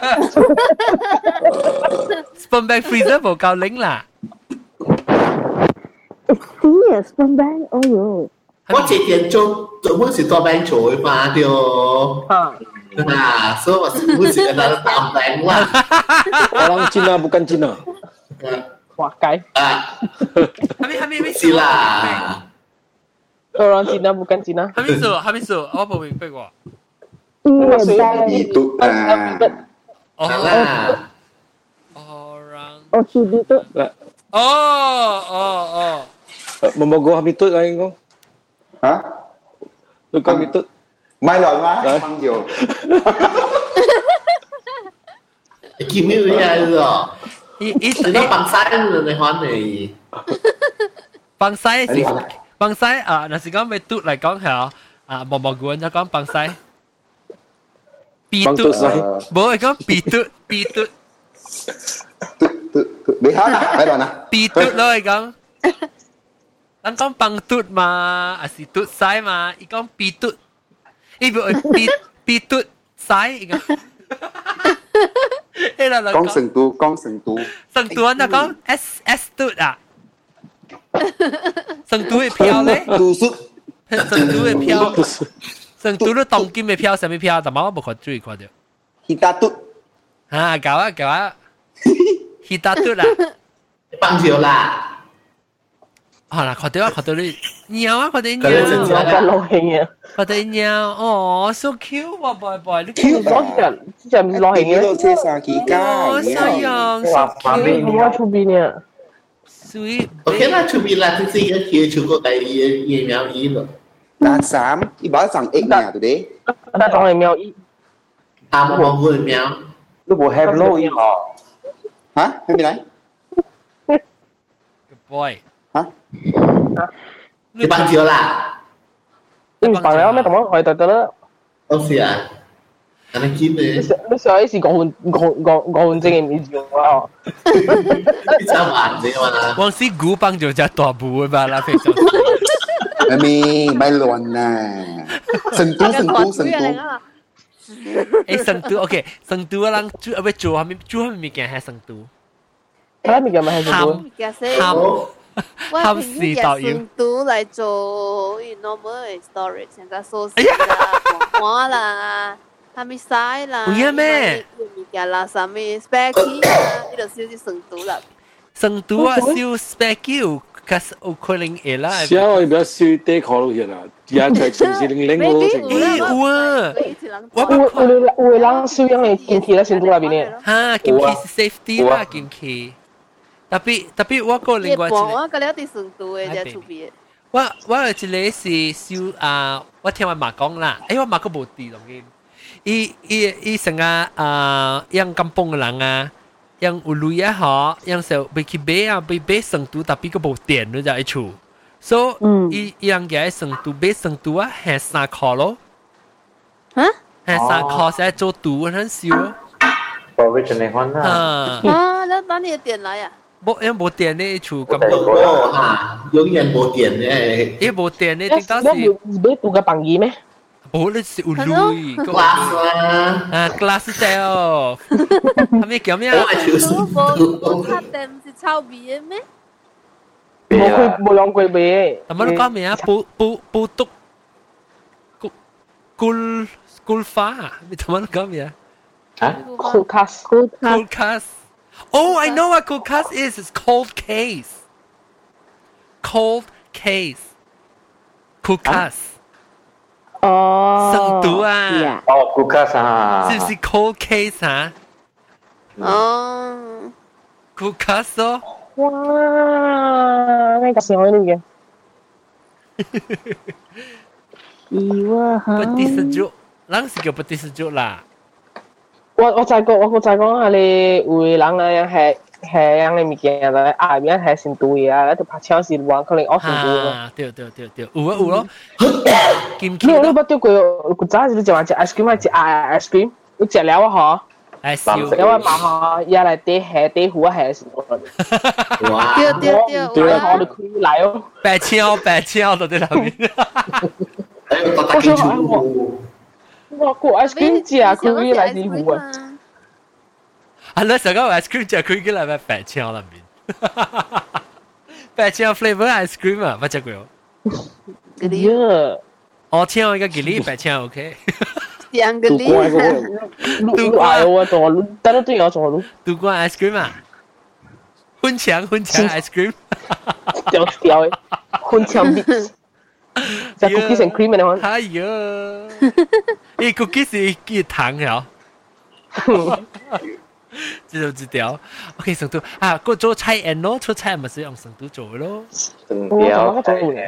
sperm bank freezer 冇夠零啦。 Yes, from bank. Oh yo. 我之前做做每時做 bank 做嘅嘛，對哦。啊，所以我是每時喺度打 bank 啦。 Orang Cina bukan Cina. 哇雞！ 啊， 係咪係咪咩是啦。 Orang Cina bukan Cina。 係咪數？係咪數？我冇明白喎。 Itu ah. Oh. Salah. Orang. Oh, si itu. Oh, oh, oh. Memogo hamitut lain kau. Hả? Tôi coi hamitut. Mai rồi má, bằng nhiều. Kim yêu vậy rồi. Ít ít nó bằng sai rồi này hoan này. 放西是放西啊！若是講要嘟嚟講係啊，毛毛古人就講放西，鼻嘟，冇係講鼻嘟鼻嘟， 俾下啦，喺度啦， 鼻嘟咯係講，咱講放嘟嘛，還是嘟西嘛？伊講鼻嘟，伊唔係鼻鼻嘟西，伊講。 講成都，講成都， 成都人就講 S S 嘟啊。成都嘅票咧， 讀書， 成都嘅票，成都都當今嘅票，什麼票？但係我冇看注意看到。 Hitatut， 啊，搞啊搞啊 ，Hitatut 啦， 棒球啦。 好啦，看到啊看到你鳥啊，看到鳥， 真老興啊！ 看到鳥，哦，so cute 喎，boy boy，你 cute 咗隻隻唔老興嘅。 呢度車上幾家， 哦，so young， so cute，我出邊啊！ Sweet. Okay lah, cumi lah tu sih dia cukup dari ye miao yi lo. Là sám, đi bảo rằng ít nhà tụi đấy. Đã trong hình miao y. À, một một người miao. Lúc bộ hello y họ. Hả? Cái gì đấy? Good boy. Hả? Cái bằng chiều là. Ừ, bằng đó mấy thằng hỏi tới tới đó. Ô xì à? Anh đang kiếm đi. Nó sợ ấy là講換講講講換證嘅唔知喎。 Sao bạn gì mà? 往時古幫就只大步嘅吧啦，非常。 Mày mày luồn à. Sừng tú sừng tú sừng tú. 誒，成都 OK，成都嘅人煮要做下面煮下面物件係成都。 睇物件咪係成都。 鹹鹹時導遊。 成都嚟做 normal storage，像個壽司啦、黃瓜啦。係咪曬啦？ 有咩？ 物件啦，啥咪 spaghetti 啦，呢度少啲成都啦。 成都啊，燒 spaghetti 有有可能會啦。 小我比較少啲考慮嘅啦，而家就城市零零嗰程度。 咦，有啊！ 我有有有人少樣嘅劍氣喺成都那邊咧。 嚇，劍氣是 safety 啦，劍氣。特別特別我個另外一個。 我個了啲成都嘅就出邊。 我我有一個是燒啊，我聽我媽講啦，誒我媽個冇地當嘅，伊伊伊成啊啊，樣kampung嘅人啊，樣有鐳啊嗬，樣時候被去買啊，被買成都，但係個冇電咯就係處，所以伊樣嘅成都買成都啊，係三塊咯， 嚇？ 係三塊先做度很少咯。 Original 款啦。 啊，那哪裡的電來啊？ 冇，因為冇電呢，處咁多嚇，永遠冇電嘅。 因為冇電呢，點解是？你買度嘅bằng gì咩？ 冇，你是有鐳。 glass 啊。 啊 ，glass cell。係咪叫咩啊？ 冇冇卡電是臭味嘅咩？ 冇佢冇兩句味。 咁乜講咩啊？布布布督。Gul Gulfa， 你同我講咩啊？ 啊 ？Kulkas Kulkas。Oh, I know what Kulkas is. It's cold case. Cold case. Kulkas。 哦。 生毒啊！ 哦 ，Kulkas 啊。 是不是 cold case 啊？ 哦。 Kulkas 哦。 哇，那個時候呢嘅。 Iwa ha. Peti sejuk. Lang sih ke peti sejuk lah. 我我再講，我再講下你有人啊，係係樣嘅物件啦，下面係成都嘅啊，喺度拍超市玩，可能惡成都咯。 對對對對，有啊有咯。 你你不對過個早時你食完食 ice cream 還是 ice cream？你食了啊嗬？ 係笑。 因為嘛嗬，也嚟啲係啲糊係成都。 哇！對對對， 對啊，我哋可以嚟哦。 白超白超到啲後面。 我想我我個 ice cream 食可以嚟啲糊啊。 啊，你成個 ice cream 食可以嚟咩白超入面？白超 flavor ice cream 啊，乜食過？ 嗰啲。 我聽我一個吉利白超 OK。 兩個梨。 都怪我做，得都對我做咯。 都怪 ice cream 啊！混牆混牆 ice cream。 掉掉嘅，混牆啲。就 cookies and cream 嘅哎呀，誒 cookies 是幾糖嘅？知道知道。OK， 成都啊，個做菜園咯，做菜咪是用成都做嘅咯。 成條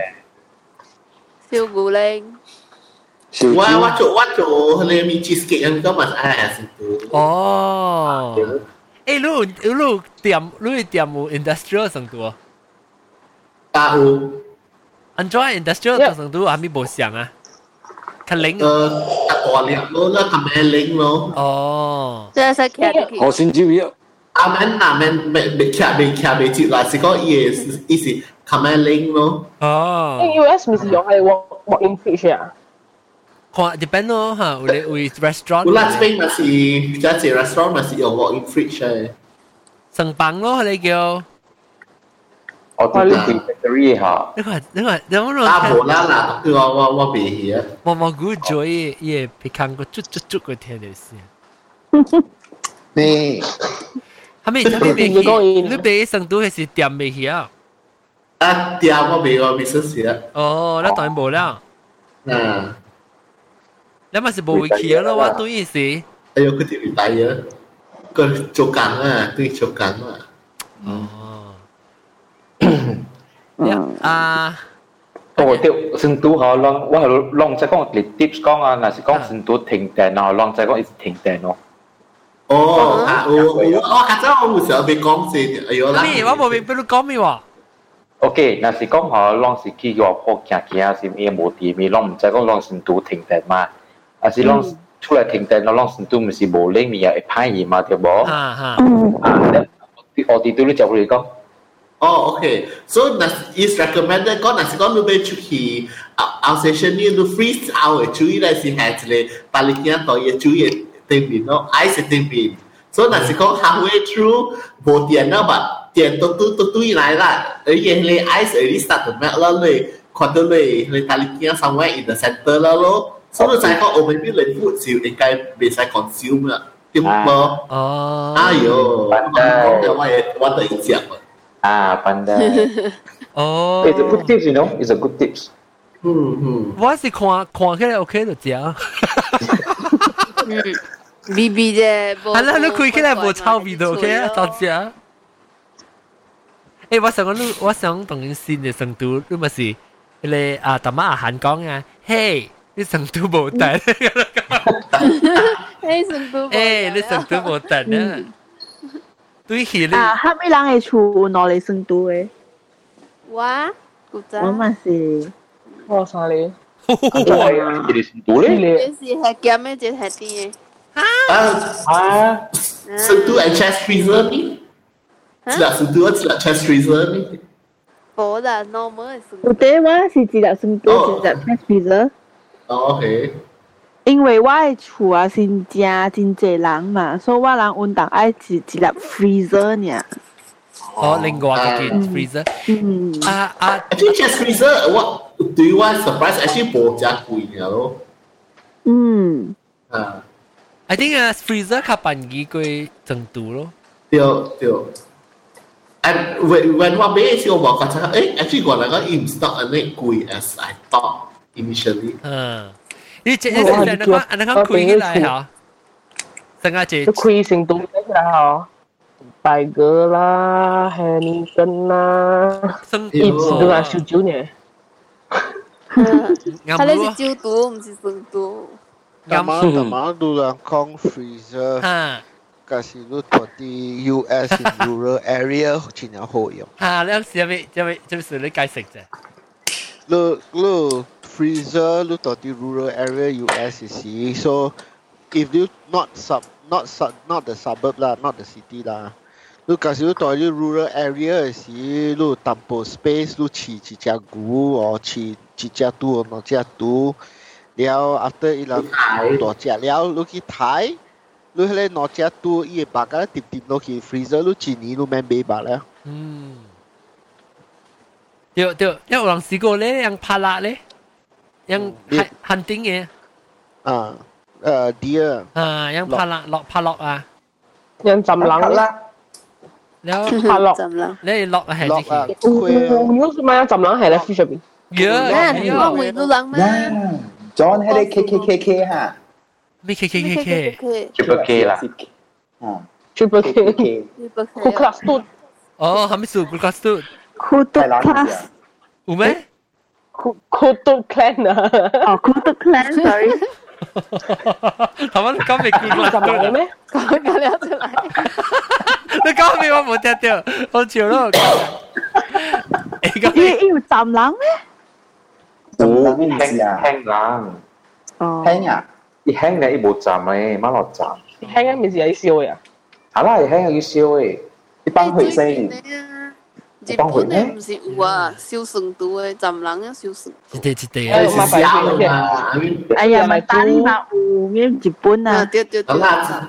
小古靈。 我我做我做你咪 cheesecake 咁都咪係成都。 哦。誒，你你店你店有 industrial 成都啊？ 啊有。 安怎 industrial 到成都還沒無想啊？較零。 呃，大粒咯，那係咪零咯？ 哦。 即係使騎啲。 我先招嘢。 阿們阿們未未騎未騎未接啦，是講伊是伊是係咪零咯？ 哦。 U S 咪是用係 walk walk in fridge 啊？ 看 depend 咯嚇，有咧有 restaurant。 有啦，邊咪是即係 restaurant 咪是用 walk in fridge 嘅。 成棒咯，你叫。 我啲 factory 嚇。 你看你看，有冇？ 啊無啦啦，我我我未去啊。 我冇估咗嘢嘢，被看過捽捽捽個聽條線。 咩？ 係咪？係咪未去？你俾成都係是店未去啊？ 啊，店我未我未識試啊。 哦，那當然冇啦。 嗯。 你咪是冇會去咯？我對意思。 哎呦，佢條大啊，佢做緊啊，對做緊啊。 哦。啊， 我哋成都嗬，攏我係攏即係講你 tips 講啊，嗱是講成都停電啊，攏即係講一直停電咯。 哦，啊，我我我下晝我冇時候被講先，哎呦啦。 咩？我冇明俾你講咩喎 ？OK，嗱是講嗬，攏是去外坡行行啊，是咩冇地面，攏唔即係講攏成都停電嘛，啊是攏出來停電，攏成都唔是冇靈面會歹嘢嘛，對冇？ 啊哈。 啊，我哋對你就會講。 Oh, okay. So, is recommended 講，但是講你要出去 outstation 你要 freeze out 嘅，注意咧是係一個把你見到嘢注意對面咯 ，ice 對面。So，但是講 halfway through 冇電啦嘛，電都都都對來啦，而且你 ice already start to melt 啦，你看到你你把你見 somewhere in the center 啦咯。所以你就係講，我未必你 food 就應該未使 consume 啦，對冇？ 哦。 哎呦，我我我得講啊。 Ah, pandai. Oh. It's a good tips, you know. It's a good tips. 嗯嗯。 我是看看起來 OK 就食。 嗯。B B 啫。 係啦，你開起來無臭味就 OK 啊，就食。誒，我想講你，我想當然新嘅成都，你咪是你啊，大媽阿韓講啊，嘿，你成都冇等， 誒成都， 誒，你成都冇等啊，對起你啊，蝦米人嘅厝攞嚟成都嘅？ 哇，古仔， 我嘛是， 哇啥咧？ 哇，你成都咧？ 這是係減嘅，這係啲嘅。 啊啊， 成都 and chest freezer ni. Tidak sentuh, tidak chest freezer ni. 冇啦 ，normal 係成有啲我是直接成都，直接 test freezer。 哦 ，OK。 因為我嘅厝啊，真正真濟人嘛，所以我人運動愛直直接 freezer 呢。 哦，另外一個 freezer， 嗯， 啊啊 Actually chest freezer 我對我 surprise actually 冇咁貴嘅咯。 嗯， 啊， I think 啊 freezer 較便宜過成都咯。 對對。And when when 我買嘅時候，我覺得誒，actually 我兩個 it's not as 貴 as I thought initially。 嗯，你這你成日那個那個開起來嚇，成個這都開成都嚟啦，拜哥啦，海尼根啦，一直都係燒酒呢。 佢哋是酒都，唔是成都。 大馬大馬都人講 freezer。 嚇。 假使你到啲 U S in rural area 真係好用。 嚇，你係咪係咪就是你解釋啫？ 你你 freezer 你到啲 rural area U S 時，so if you not sub not sub not the suburb 啦 ，not the city 啦，你假使你到啲 rural area 時，你淡薄 space 你飼一隻牛，或飼一隻豬，兩隻豬，然後 after 一兩大隻了，你去睇。你迄個兩隻豬，伊會把個疊疊落去 freezer，你一年你免買白咧。 嗯，對對，有人試過咧，用拍辣咧，用hunting嘅。 啊，誒 deer。 啊，用拍辣落拍落啊。 用浸冷啦。 แล้ว拍落。 你落係落啊， 烏烏什麼用浸冷係咧 fish 入邊？ 有有。我會都冷咩 ？John 喺啲 K K K K 嚇。 咩 K K K K？Triple K 啦。 啊 ，Triple K。Ku Klux Klan。 哦，係咪數 Ku Klux Klan？ Ku Klux Klan。 有咩 ？Ku Ku Klux Klan 啊。 哦 ，Ku Klux Klan，sorry。 頭先你講咩 Ku Klux Klan 嘅咩？ 講緊了出嚟。 你講咩我冇聽到，好笑咯。 伊伊有站人咩？ 有輕輕冷。 哦。 輕啊！ 伊輕咧，伊冇站咧，乜落站？ 輕嘅咪是係燒嘅啊？ 係啦，伊輕係要燒嘅， 你幫佢先。 日本嘅唔是有啊，燒成都嘅浸冷啊，燒成。 一地一地啊。係燒啊！ 哎呀，咪打你嘛有咩日本啊？ 對對對。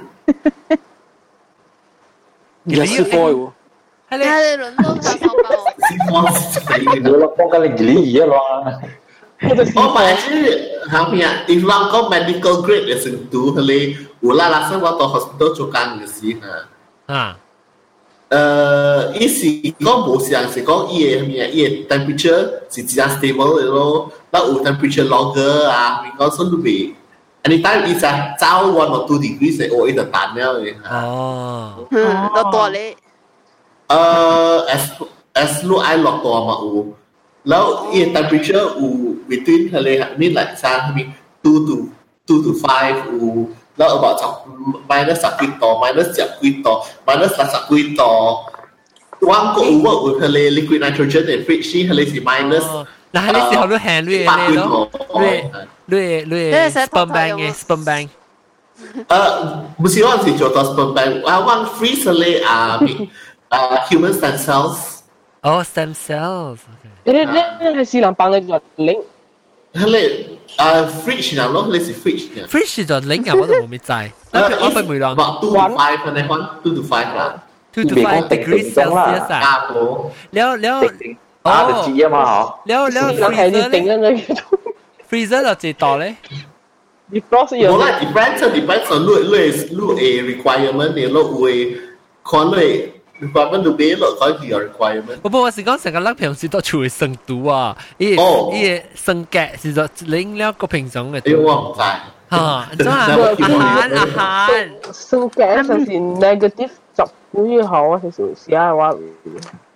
你試過喎？ 係你係你倫敦下上班。 你攞幫緊你幾年嘢啦？ Oh, but actually, kami ya, if lang kau medical grade ya sentuh, hale, ulah rasa waktu hospital cukan ngisi na. Ah. Uh, isi kau bos yang si kau iye kami ya, iye temperature si tidak stable lo, lah u temperature logger ah, kami kau selalu be. Anytime isa jauh one or two degrees, oh itu tanya ni. Oh. Hmm, dah tua le. Uh, as as lu ai log tua ma u. แล้ว in temperature อู between ทะเลนี่แหละซามี two to two to five อูแล้ว about จาก minus สักกี่ต่อ minus สิบกี่ต่อ minus สักกี่ต่อว่างก็อูว่าอูทะเล liquid nitrogen ใน fridge ที่ทะเลสิ minus แล้วทะเลสิเขาด้วยแฮนด์ด้วยเลยเนาะด้วยด้วยด้วย sperm bank ไง sperm bank เออไม่ใช่ว่าสิโจทย์ sperm bank ว่าว่าง freeze ทะเลอ่ามีอ่า human stem cells oh stem cells 你你你係試能幫你個 link？ 係你啊 fridge 嗱咯，你是 fridge 嘅。 fridge 就 link 啊，我都冇咩制。我不梅浪。 話 two to five 你看 two to five 啦。 two to five degrees Celsius 啊。 啱喎。 แล้วแล้ว啊，就知啊嘛嗬。 แล้วแล้ว freezer 咧 freezer 就幾多咧？ 你 frost 有。 冇啦 ，depends depends on 你你你 a requirement 你你會看你。requirement 都俾落嗰條 requirement。 不過我是講成個粒平時都處於生毒啊，依依生格是就另一個品種嘅。 因為我唔知。 嚇，真係阿閒阿閒。 生格就是 negative 十幾號啊，其實是啊話。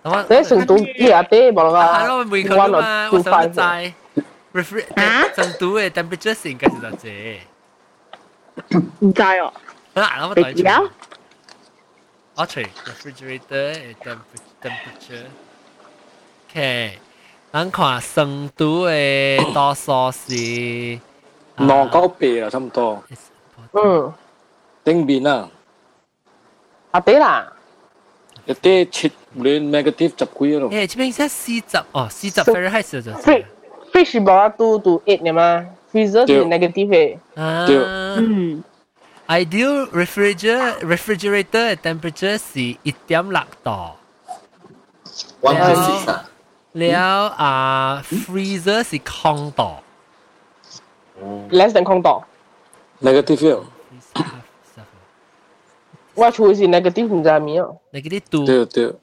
你成都伊阿爹冇啦。 係咯，每個都嘛，我想知 refri 成都嘅 temperature 應該是多少？ 唔知哦。 啊，我睇下。我睇 refrigerator temperature。OK， 咱看成都嘅多數是兩九八啊，差唔多。 嗯。 頂邊啊。 阿爹啦。 一啲七連 negative 十幾咯。 誒，這邊先四十哦，四十 Fahrenheit 就就。 Fish 冇two to eight 嘅嘛 ，freezer 係 negative 嘅。 啊。嗯。Ideal refrigerator refrigerator temperature 是一點六度。 one point six 啊。 了啊 ，freezer 是空度。 less than 空度。 negative。 我厝是 negative 唔知係咩哦。 negative two。 對對。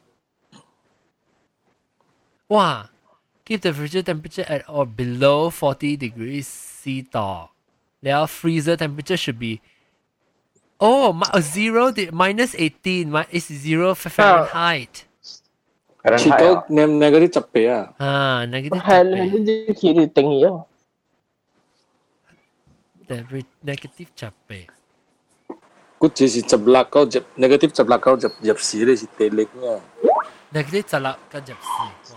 哇 ，keep the refrigerator temperature at or below forty degrees C 度。แล้ว freezer temperature should be oh zero minus eighteen is zero Fahrenheit。 至到 negative 十八啊。 啊 ，negative 係係呢啲佢定義哦。 negative 十八。 嗰只是十六到入 negative 十六到入入市咧是地力啊。 negative 十六到入市。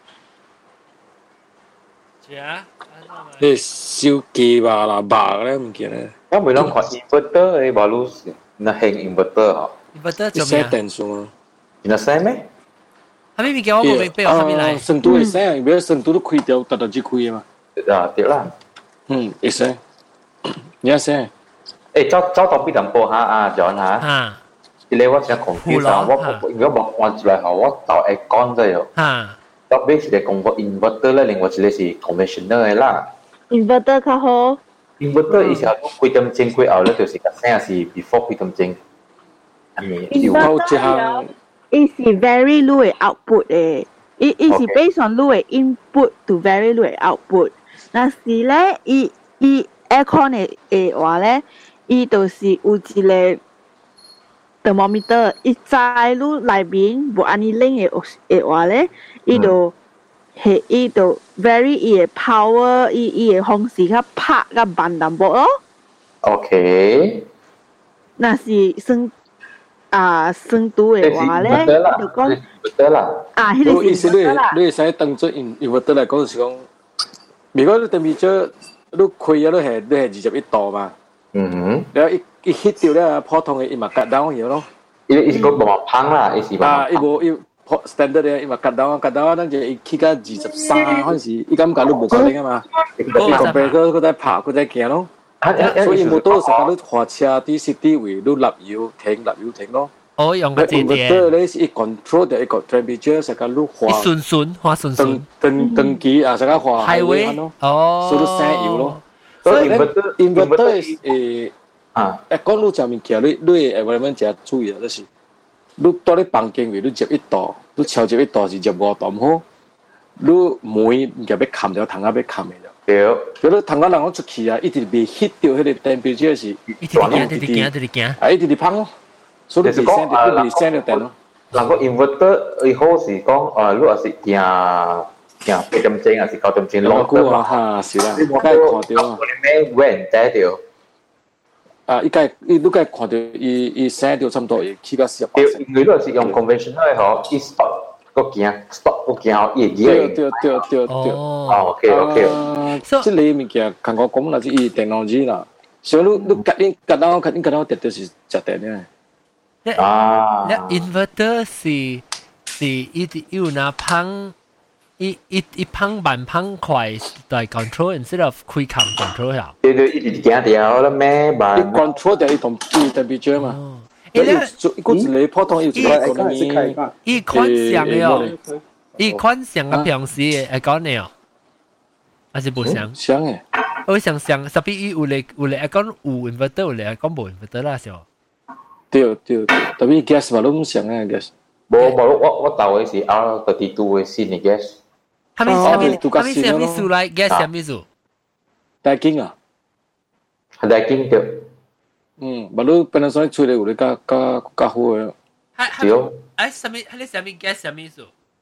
呀？ 你燒雞吧啦吧咧唔見咧。 我咪諗看 inverter 嘅話，路那興 inverter 嗬。 inverter 做咩啊？ 電數啊。 你那使咩？ 係咪咪叫我冇明白我係咪嚟？ 成都會使啊，因為成都都開掉，特特只開啊嘛。 啊，對啦。 嗯，會使。你使。 誒，走走到邊度播下啊，John 嚇。 啊。 你咧我想 confuse 啊，我如果冇按出來後，我就係講咗又。 啊。 特別是嚟講個 inverter 咧，另外一個是 conventional 嘅啦。 inverter 較好。 inverter 以前幾點鐘幾後咧，就是個聲是 before 幾點鐘。係咪？ inverter is very low 嘅 output 誒，it is based on low 嘅 input to very low 嘅 output。但是咧，伊伊 aircon 嘅嘅話咧，伊就是有一個 thermometer，伊在路內邊無安尼冷嘅嘅話咧，伊就係伊就 very 伊嘅 power，伊伊嘅風勢較拍較慢淡薄咯。 OK。 那是算啊，算度嘅話咧，就講啊，迄個意思你你使當作 inverter 嚟講是講，如果你特別咗你開咗都係都係二十一度嘛。 嗯哼。 然後一一 hit 掉咧，普通嘅伊咪 cut down 咗咯。 伊伊個冇話烹啦，伊是啊，伊無伊 standard 咧，伊咪 cut down cut down，等住伊起到二十三，嗰陣時伊感覺都冇可能啊嘛。伊個別個個在拍，個在行咯。所以冇多時間都開車啲 city 位都立油停立油停咯。 哦，用個字典。 inverter 咧是 control 到一個 temperature，成個都開。 順順開順順。 登登機啊，成個開。 highway 咯。 哦。 所以都省油咯。 所以 inverter inverter 誒啊，一講你上面其實你你誒，我哋講注意啊，就是你到你房間位，你接一度，你超接一度是接五度唔好，你門就要冚咗，窗啊要冚嘅咗。 對。 如果窗啊人講出去啊，一直被 hit 掉，迄個 temperature 是一直行，一直行，一直行， 啊，一直嚟碰咯，所以你未 send，你未 send 到電咯。 嗱個 inverter 以後是講啊，如果是行行八點鐘，還是九點鐘落得嘛？ 嚇，是啦，梗係看到啊。 我哋咩 when 帶掉？ 啊！伊該伊都該看到伊伊生到差唔多，伊起到四十八。 因為如果是用 conventional 吼，伊 stop 個行 stop 個行後，伊會對對對對對。 哦 ，OK OK。 即係你物件，同我講啦，是伊電腦機啦。所以你你隔你隔到隔你隔到跌到是食電咧。 啊。 你 inverter 是是伊啲要拿烹。一一一碰慢碰快來 control instead of 開強 control 下。 對對，一直行掉啦咩？慢。 你 control 掉一同一 temperature 嘛。伊咧，伊個你普通有一個講伊款上嘅，伊款上嘅平時會講你哦，還是無上？ 上嘅。 我想上，特別伊有嚟有嚟講有 inverter，有嚟講無 inverter 啦，是哦。 對對，特別 gas 嘛都唔上嘅 gas。 無無，我我投嘅是 R thirty two 嘅新嘅 gas。 他們他們他們什麼數來 gas 什麼數？ 大經啊， 係大經對。 嗯，咪都本來想出嚟有啲加加加好嘅。 係係，誒什麼？係你什麼 gas 什麼數？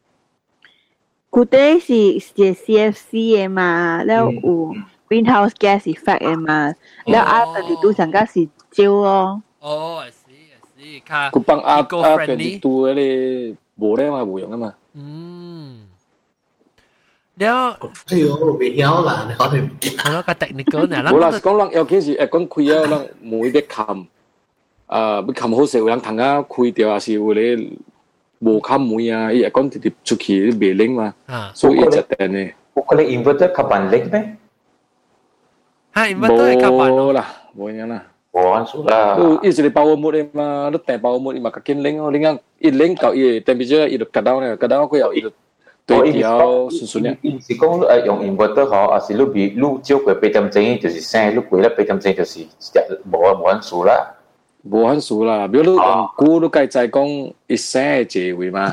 古代是是 C F C 嘅嘛，แล้ว有 greenhouse gas effect 嘅嘛，แล้วอาจจะดูสังกัดสีเจียว咯。 哦，係係係，卡。 佢幫阿阿嘅度嗰啲冇咧嘛，冇用啊嘛。 嗯。แล้ว哎呦，未曉啦，你可能唔記得。 係咯，個 technical 呢？ 冇啦，講啦，尤其是誒講開啊，啦每啲冚，啊，要冚好食，有人騰啊開掉啊，是為你無冚梅啊，伊誒講直接出去啲賣零嘛，所以一直訂呢。 我可能 inverter 吸板力咩？ 係 inverter 係吸板冇啦，冇樣啦。 冇數啦。 伊是你power mode嘛，你訂 power mode 伊嘛個緊零哦，你講一零到伊 temperature 伊就隔到呢，隔到佢又伊就。對調順順咧， 是講誒用 inverter 嗬，還是你比你照佢八點鐘就是升，你貴咧八點鐘就是冇啊冇人數啦， 冇人數啦。比如你用股你計就係講一升嘅機會嘛。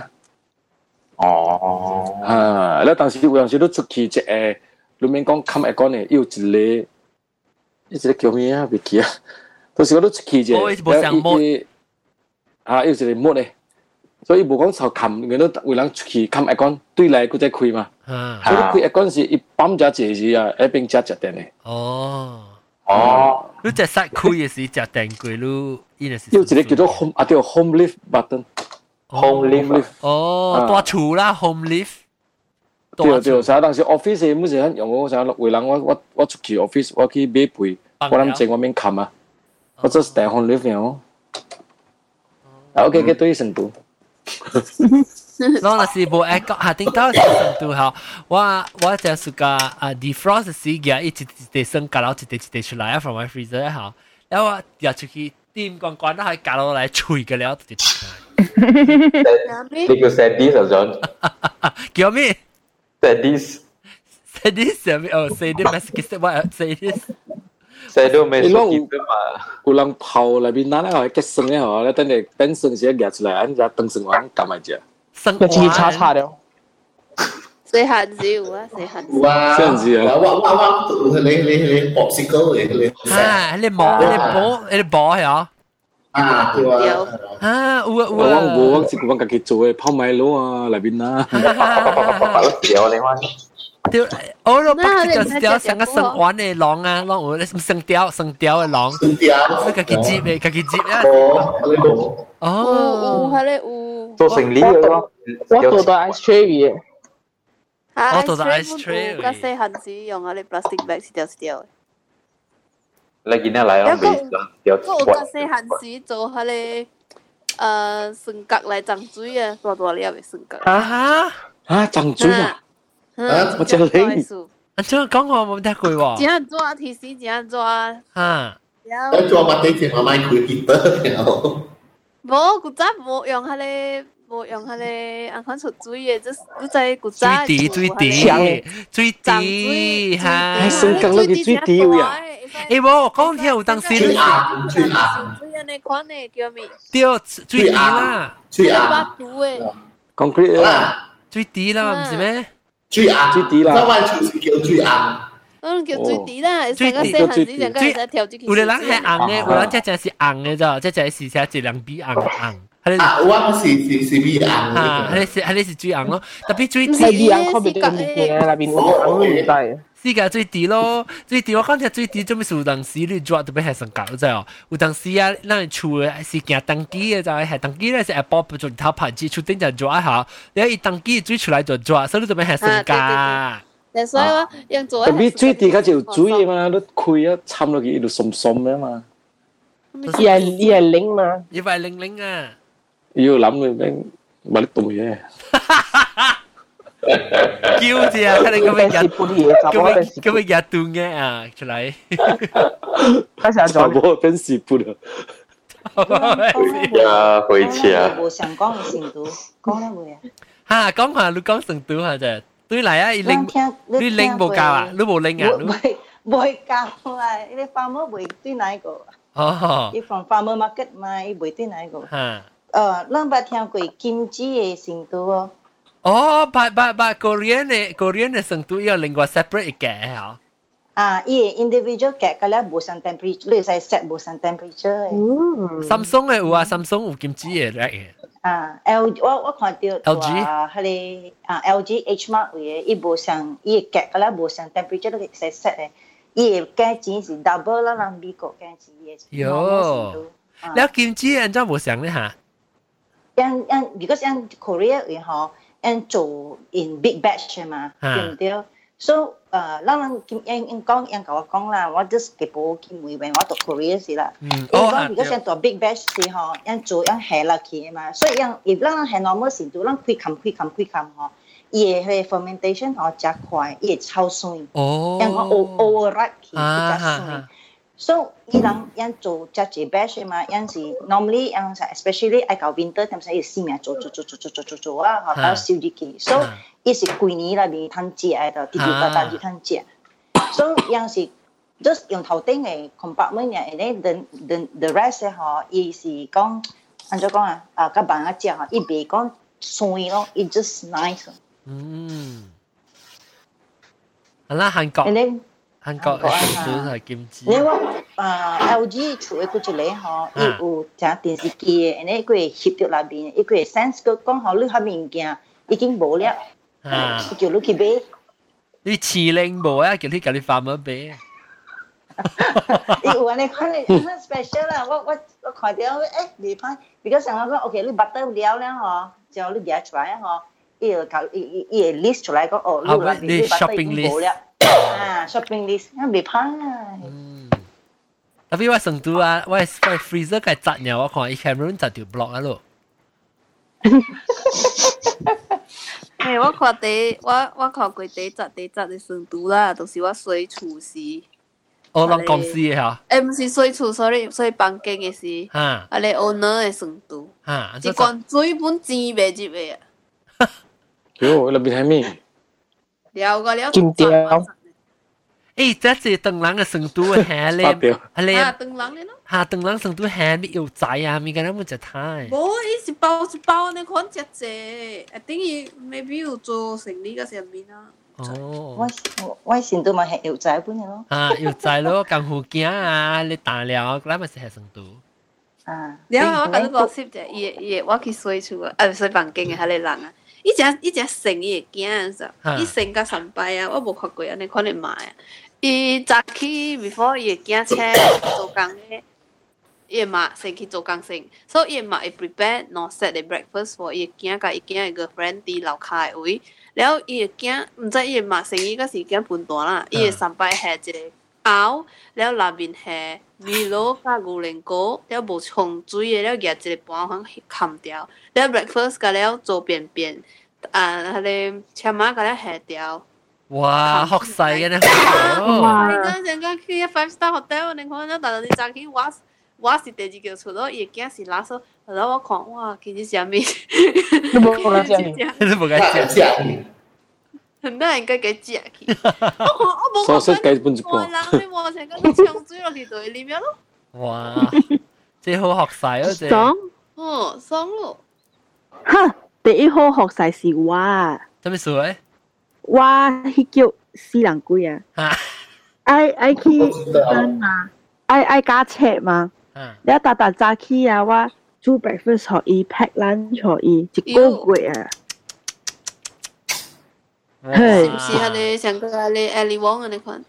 哦， 啊，你當時有陣時你出去即係，你免講冚一講咧，有一個一個叫咩啊？唔記啊，到時我都出去啫，有啊有一個摸咧。所以無講就冚，佢都會人出去冚一關，對嚟佢再開嘛。所以開一關是一泵只隻是啊，一邊只只定嘅。 哦哦， 你隻塞開嘅時只定佢咯，依個是。 有一個叫做 home 啊，叫 home lift button。home lift。 哦，大厝啦 home lift。 對對，成日當時 office 冇時間用我成日為人我我我出去 office 我去買杯，我諗正我面冚啊，我做訂 home lift 樣。啊 ，OK， 嘅對程度。 攞那是無愛講下頂到是程度吼，我我就係個啊 defrost 時嘅，一直一直升加到一直一直出來啊 from my freezer 吼，然後我入出去掂關關都可以加落來吹嘅了，直接出來。 你叫 Sadis 啊 John？ 叫咩 ？Sadis。 Sadis 係咩？哦 ，Sadis masochistic what Sadis？ Sado masochistic 嘛， 有人泡裏邊嗱咧，係結生嘅嗬，咧等你等生時夾出來，人家等生完夾埋隻。 生完自叉叉了。 細漢子有啊，細漢子。 哇！ 細漢子啊！ 我我我你你你博士高嚟嘅你。 啊！你摸你摸你摸係啊？ 啊，對啊。 啊，有啊有我啊。 我我是我自己做嘅泡米佬啊，裏邊啦。 屌你媽！ 對，我都不知就是條成個生玩嘅狼啊，狼有咧生雕生雕嘅狼。 生雕。 你自己接嘅，自己接啊。 哦， 哦。 有，係咧有。 做成呢個咯。 我做到 ice tray 嘅。 我做到 ice tray 嘅。細漢子用嗰啲 plastic bag 一條一條嘅。 你見得嚟咯，未有我有個細漢子做嗰啲誒雙角嚟裝水啊，大大粒嘅雙角。 啊啊，裝水啊！ 啊， 我真係。 啊，這個講我冇聽過喎。 點樣做提示？點樣做啊？ 啊。 我做乜啲錢我買佢 heater 嘅。 冇，古早冇用嗰啲。冇用佢哋暗款出水嘅，即你知古早最低最低最低嚇， 升降嗰個最低呀！ 誒冇講聽有當時最暗最暗， 最暗嘅款嘅叫咩？ 對，最低啦， 最暗。 八度嘅 concrete 啦， 最低啦，唔是咩？ 最暗最低啦， 嗰位就是叫最暗。 我叫最低啦，成個細漢子成個係條最。 有啲人係硬嘅，有人只只是硬嘅咋，只只是寫一兩比硬硬。 啊，我是是是比硬啊，係是係是最硬咯，特別最低比硬，可別啲物件入邊我硬唔得。 是㗎，最低咯，最低我講只最低做咩事？有當時你做特別係上教啫哦，有當時啊，咱厝是行登記嘅就係係登記咧，是 Apple 不做頭牌子，出頂就做一下，然後一登記追出來就做，所以你特別係上教。 所以我用做。 特別最低嗰條水嘛，你開啊，插落去就鬆鬆嘅嘛。 伊係伊係零嘛？ 伊係零零啊！ 要諗嘅咩？買啲凍嘢。 叫字啊！睇你咁樣日，咁樣咁樣日凍嘅啊出嚟。 開始做。 我變時半啊！ 呀，回去啊！ 我想講嘅程度，講得會啊。 嚇，講下你講程度下啫。對嚟啊！你零你零冇教啊？你冇零啊？ 唔會教啊！你 farmer 會對哪一個？ 哦。 你 from farmer market 嘛？你會對哪一個？ 嚇。 呃，咱捌聽過金枝嘅程度哦。 哦，捌捌捌 Korean 嘅 Korean 嘅程度要另外 separate 嘅嚇。 啊，伊 individual 嘅，佢咧無上 temperature，你使 set 無上 temperature 嘅。 嗯。 Samsung 嘅有啊，Samsung 有金枝嘅嚟嘅。 啊，L 我我看到 L G 啊，迄个啊 L G H mark 位嘅，伊無上伊嘅價，啦無上 temperature 都係 set 嘅，伊嘅價錢是 double 啦，人美國價錢嘅。 喲，แล้วกิมจิอันเจ้าบ่想咧吓？ 因因 because 因 Korea 嘅嗬，因做 in big batch 嘅嘛，對唔對？所以誒，咱人因因因講因甲我講啦，我 just 幾部見每邊我讀 Korea 時啦。嗯，因講如果想做 big batch 時嗬，因做因下落去嘅嘛，所以因if 咱係 normal 程度，咱開冚開冚開冚嗬，伊嘅 fermentation 嗬較快，伊會超酸。哦。因講 overripe 去比較酸。So, yang yang 做只只 batch 嘛，yang 是 normally yang especially 愛搞 winter，咁所以四面做做做做做做做做啊，學到燒熱氣。So，伊是幾年啦，未通食嘅，就直直搭搭就通食。So，yang 是 just 用頭頂嘅 compartment 嘅，and then the the the rest 嘅嗬，伊是講按怎講啊？啊，甲飯啊食嗬，伊袂講酸咯，伊 just nice。 嗯。好啦，韓國。韓國嘅食物係kimchi。 你話啊 L G 厝嘅嗰一個嗬，伊有隻電視機嘅，然後佢會翕到內邊，伊佢會 sense 佢講好你下物件已經無了，佢叫你去買。 你飼領無啊？叫你叫你farmer買。 伊有安尼款嘅 special 啦，我我我看到誒未歹，比較上我講 OK， 你捌到了了嗬，之後你攞出來嗬，伊就搞伊伊伊會 list 出來講哦，你內邊你捌到已經無了。啊 ，shopping list 啊，未歹。嗯。 特別我成都啊，我我 freezer 嘅雜鳥，我看伊 Cameron 雜條 block 啊咯。 誒，我看第我我看過第雜第雜嘅成都啦，都是我水厝時。 哦，人公司嘅嚇。 誒，唔是水厝 ，sorry， 水房間嘅事。嚇。啊，你 owner 嘅成都。嚇。一罐水本錢賣入嘅啊。 喲，那邊係咩？ 了個了。 金條。 誒，這是鄧人嘅成都嘅下咧， 下咧。啊，鄧人嘅咯。 下鄧人成都下咩油仔啊？咪咁樣冇食太。 冇，伊是包一包你看只只，一定伊 maybe 有做生意嘅上面啊。 哦。我我成都咪係油仔本嘅咯。 啊，油仔咯，江湖鏡啊，你大了，咁咪是係成都。 啊。 然後我覺得個 tip 就伊伊我去水厝啊，啊水房間嘅下咧人啊。伊只伊只成伊會驚啥？伊成甲三擺啊！我無看過安尼款嚟賣啊！伊早起 before 伊會驚車做工嘅，伊會嘛先去做工先，所以伊會嘛會 prepare 喏 set 嘅 breakfast for 伊會驚甲伊驚個 girlfriend 佇樓骹嘅位，然後伊會驚，毋知伊會嘛生意嗰時驚分段啦，伊會三擺下一個熬，然後內面下米露加牛奶糕，然後無沖水嘅，然後夾一個盤向冚掉，然後 breakfast 甲了做便便。啊，迄個車馬甲了下掉。 哇，學細嘅呢！ 哇！你講人家去 five star hotel，你看，但係你早起我我是第二個出咯，伊驚是拉手，然後我看哇，其實啥物？ 你冇敢食， 你冇敢食。 很多人應該給食去。我看我冇講緊，我人你冇成個搶水落去就裡面咯。 哇！這好學細啊！這爽， 哦，爽咯。 哈！第一好學曬是我， 做咩事誒？ 我迄叫死人鬼啊！愛愛去等嘛，愛愛加車嘛。然後搭搭早起啊，我煮 breakfast 互伊 pack lunch 互伊一個月啊。 是唔是迄個上個迄個 Ellie Wong 啊？你看。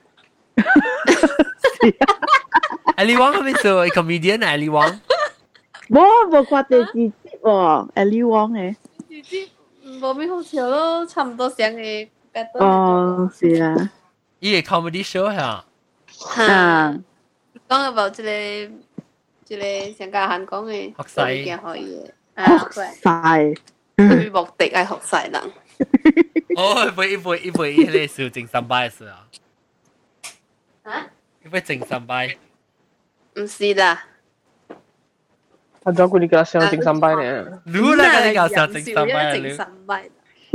Ellie Wong 係咩做 comedian 啊 ？Ellie Wong。 冇冇看第二集喎 ，Ellie Wong 嘅。 無咩好笑咯，差唔多像嘅。 哦，是啊。 伊個 comedy show 係啊。 啊。 講 about 一個一個上加韓講嘅學細件可以嘅。 學細。 佢目的係學細人。 哦，一杯一杯一杯迄個是正三拜是啊。 啊？ 一杯正三拜。 唔是啦。 他照顧你給他上正三拜呢？ 如啦，跟你搞上正三拜啊！ 正三拜。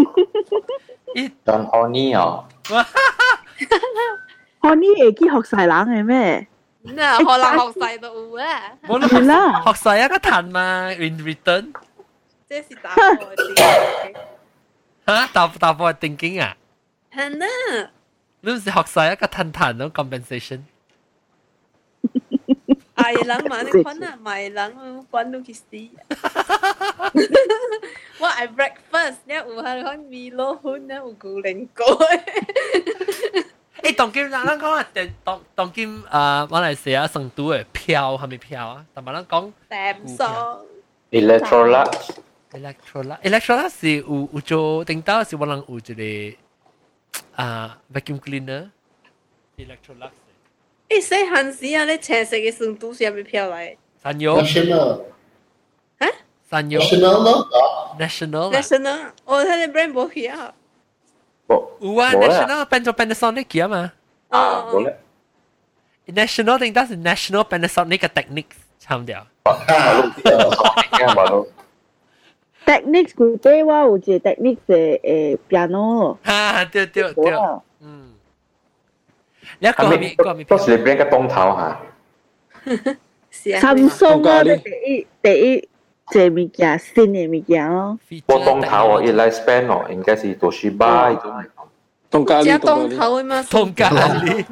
John Honey 哦。 Honey 會去學細人嘅咩？ 嗱，學人學細都有啊。 冇啦，學細一個彈嘛 ，in return。 這是打波嘅。 嚇，打打波係定經啊？ 係啊。 你唔是學細一個彈彈咯 compensation。 嗌人嘛，你看啊，賣人關到去死。我係 breakfast，你有係看米羅粉，你有古靈果。 誒，當今咱講啊，當當今啊，馬來西亞成都嘅票係咪票啊？但係咱講淡爽。 Electrolux，Electrolux 是有有做頂到是我人有一個啊 vacuum cleaner，Electrolux。 誒，細漢時啊，你青色嘅成都是係咪票嚟？ 三優。 National。 啊？ 三優。 National 咯。 National。 National，我睇你 brand 冇去啊。 有啊 ，National 變做 Panasonic 嘅嘛。 啊，冇咧。 National 頂到是 National Panasonic 嘅 Technics 差唔多。 Technics 佢俾我有一個 Technics 嘅誒 piano。 哈，對對對。嗯。你一個咪個咪。 都是你邊個東頭嚇？ Samsung 啊，第一第一隻物件新嘅物件咯。 我東頭我一來 span 哦，應該是 Toshiba 嗰種。 東咖喱， 東頭啊嘛。 東咖喱。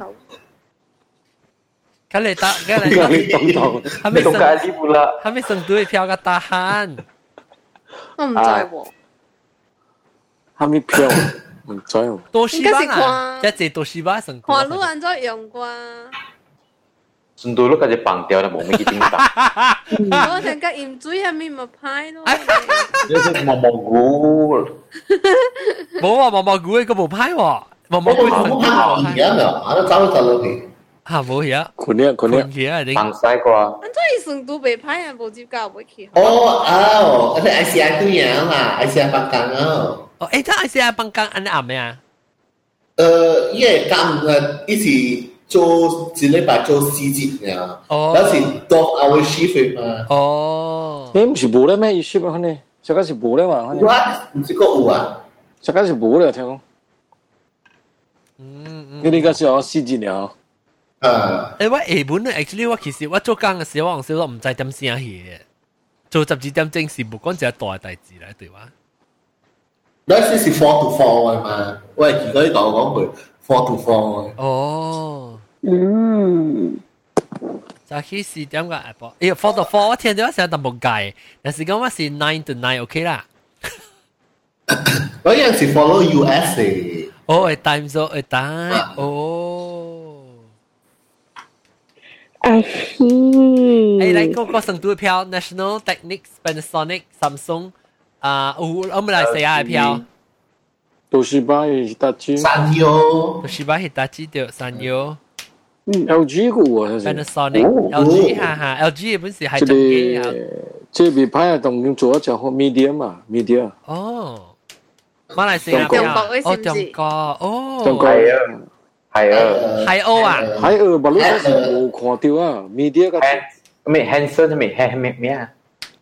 咁你打，咁你東頭， 係咪東咖喱唔啦？係咪成都嘅票嘅大漢？ 我唔知喎。 係咪票？唔知喎。 多西巴啊，一隻多西巴成都。 看你安怎用過？ 成都嗰隻綁掉咧，冇咩幾點打。 我成個鹽水係咪咪派咯？ 你係毛毛菇。 冇啊，毛毛菇個冇派喎，毛毛菇冇派而家咪，我都走走落去。 嚇冇嘢， 困呢困呢， 嘢啊！你放曬啩？ 安怎伊成都未派啊？無接教會去。 哦啊，我哋 I C I 對樣啦 ，I C I 北港啊。 哦，誒，即係 I C I 北港安尼啱咩啊？ 誒，因為咁誒，一時做一禮拜做四節啊，有時多 hour shift 嘛。 哦， 你唔是冇咧咩？要 shift 啊？呢，實際是冇咧嘛？ 我唔知個有啊， 實際是冇咧，聽講。 嗯嗯。 你呢個是我四節了。 啊！ 誒，我下本咧 ，actually 我其實我做工嘅時候，我少都唔知點先去嘅，做十二點正是冇講一個大嘅代志啦，對話。 嗰時是 four to four 嘅嘛，我係記得你講講佢 four to four。 哦， 嗯， 早起四點嘅 Apple， 哎呀 four to four， 我聽到我成日都冇計，但是講我是 nine to nine，OK 啦。 我有時 follow U S 嘅。 哦，係 time zone， 係 time， 哦。 I see。 誒，嚟個個成都嘅票 ，National Technics、Panasonic、Samsung， 啊，有我們來西亞嘅票。 東芝巴係搭機。 三優。 東芝巴係搭機掉三優。 嗯 ，L G 個喎 ，Panasonic、L G 哈哈 ，L G 本時係正嘅啊。 這邊派啊，當用做一隻好 medium 嘛 ，medium。 哦，馬來西亞票，哦，中國，哦， 中國係啊。係啊， 係歐啊， 係啊，馬來西亞冇看到啊，media 個咩 Hanson 咩係咩咩啊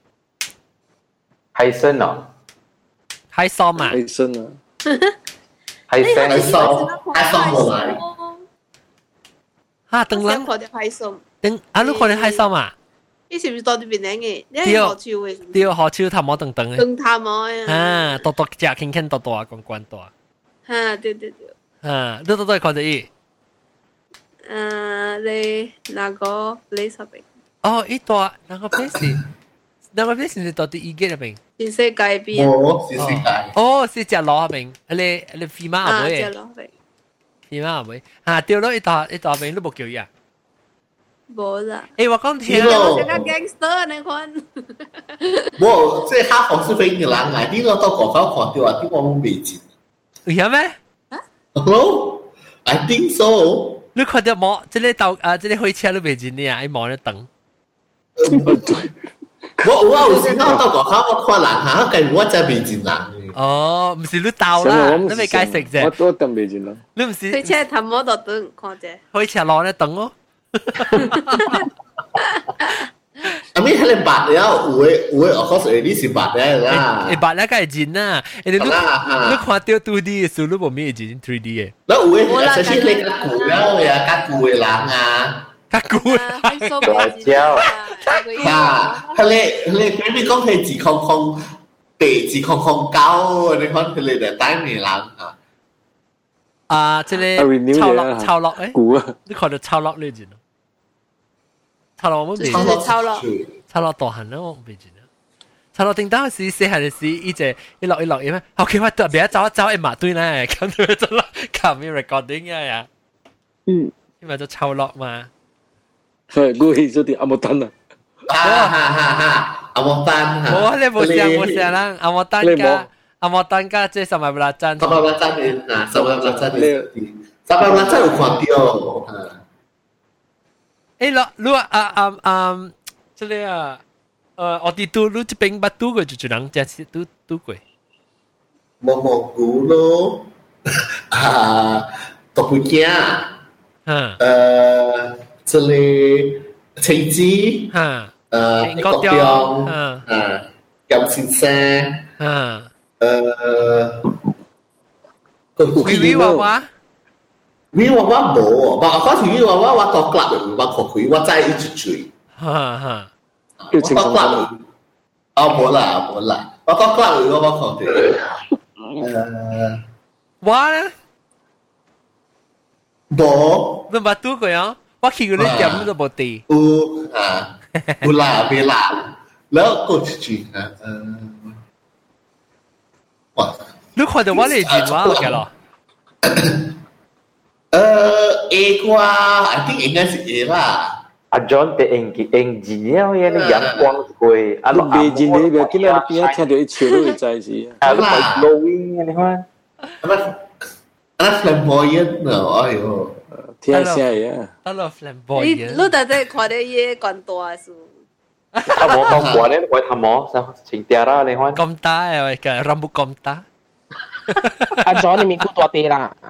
？Hanson 啊 ，Hanson 啊 ，Hanson 啊 ，Hanson Hanson 冇買。 嚇，等陣看到 Hanson， 等啊，你看到 Hanson 啊？ 你是唔是到呢邊嚟嘅？你係何超嘅？ 對，何超頭毛等等嘅。 等頭毛啊！ 啊，多多隻傾傾多多啊，關關多啊。 嚇，對對對。 啊，你都都係看到伊。 誒，你那個李十平。 哦，伊多那個 place，那個 place 是到底伊嘅入邊。 全世界邊。 哦，全世界。 哦，是隻螺入邊，你你飛馬阿妹。 啊，隻螺入邊。 飛馬阿妹，啊，掉落一大一大邊，你冇叫伊啊？ 冇啦。 誒，我講聽。 我成個 gangster 你看。 冇，即係黑紅是飛嘅人嚟，呢個到廣州看到啊，啲我冇未見。 有咩？ Hello, I think so. 你看到冇？這裡到啊，這裡火車都未進呢啊，喺望咧等。 我我有時候到國口我看人下，計我真係未進人。 哦，唔是你到啦，你未解釋啫。 我我等未進啦。 你唔是？ 火車頭冇度等看啫。 火車落咧等咯。 I mean 迄個白了，有誒有誒，of course 你是白咧啦。 誒白咧梗係進啦，誒你你你看到 two D 嘅時候，你冇咩進 three D 嘅。 嗱有誒，首先你較舊了呀，較舊嘅人啊， 較舊嘅。 辣椒。 啊，佢哋佢哋你講係自控控地自控控高，你看佢哋就單年人啊。 啊，即係抄落抄落誒，你看到抄落呢件。 插落我就是抄咯， 插落大漢啦，我唔記得。插落叮當時細漢時，一隻一落一落嘢咩？後期我特別走一走一馬對咧，咁就做啦，咁咪 recording 啊呀。 嗯， 因為就抄落嘛。 係，我係做啲阿莫丹啊。 啊哈哈哈，阿莫丹嚇。 冇，你冇聲冇聲啦，阿莫丹㗎，阿莫丹㗎，即係十萬不拉真。 十萬不拉真嘅，啊，十萬不拉真嘅，十萬不拉真有看到啊。 誒，咯，如果啊啊啊，即係啊。呃，我哋都都這邊捌拄過，就就人家是拄拄過。 蘑菇咯，啊，豆腐雞， 嗯， 呃，這裡青枝， 嗯， 呃，高粱，嗯，嗯，鹹先生， 嗯， 呃， 維維娃娃， 維娃娃冇，我嗰時維娃娃我到 club 我學佢，我真係一直追， 哈哈。 我到 club，哦冇啦冇啦，我到 club 我我看到，誒， 我咧冇， 你捌拄過啊？我去嗰啲店都冇地。 有啊，有啦未啦，แล้วก็จริงๆ啊，誒，哇！ 你看到我嚟電話嘅咯？ 誒 A 啩 ，I think 應該是 A 啦。 阿 John 被 eng engineer 嘅啲陽光會，阿落未見你嘅，見到邊一聽到啲潮都會制止。 啊，都係 glowing 嘅你看。 阿 flamboyant 啊，哎呦， 聽下呀。 阿 flamboyant。 你你到底看到嘢咁大數？ 阿冇講過咧，我睇冇，就前啲啦，你看。 咁大啊，個 rambut 咁大。 阿 John 你咪估多啲啦。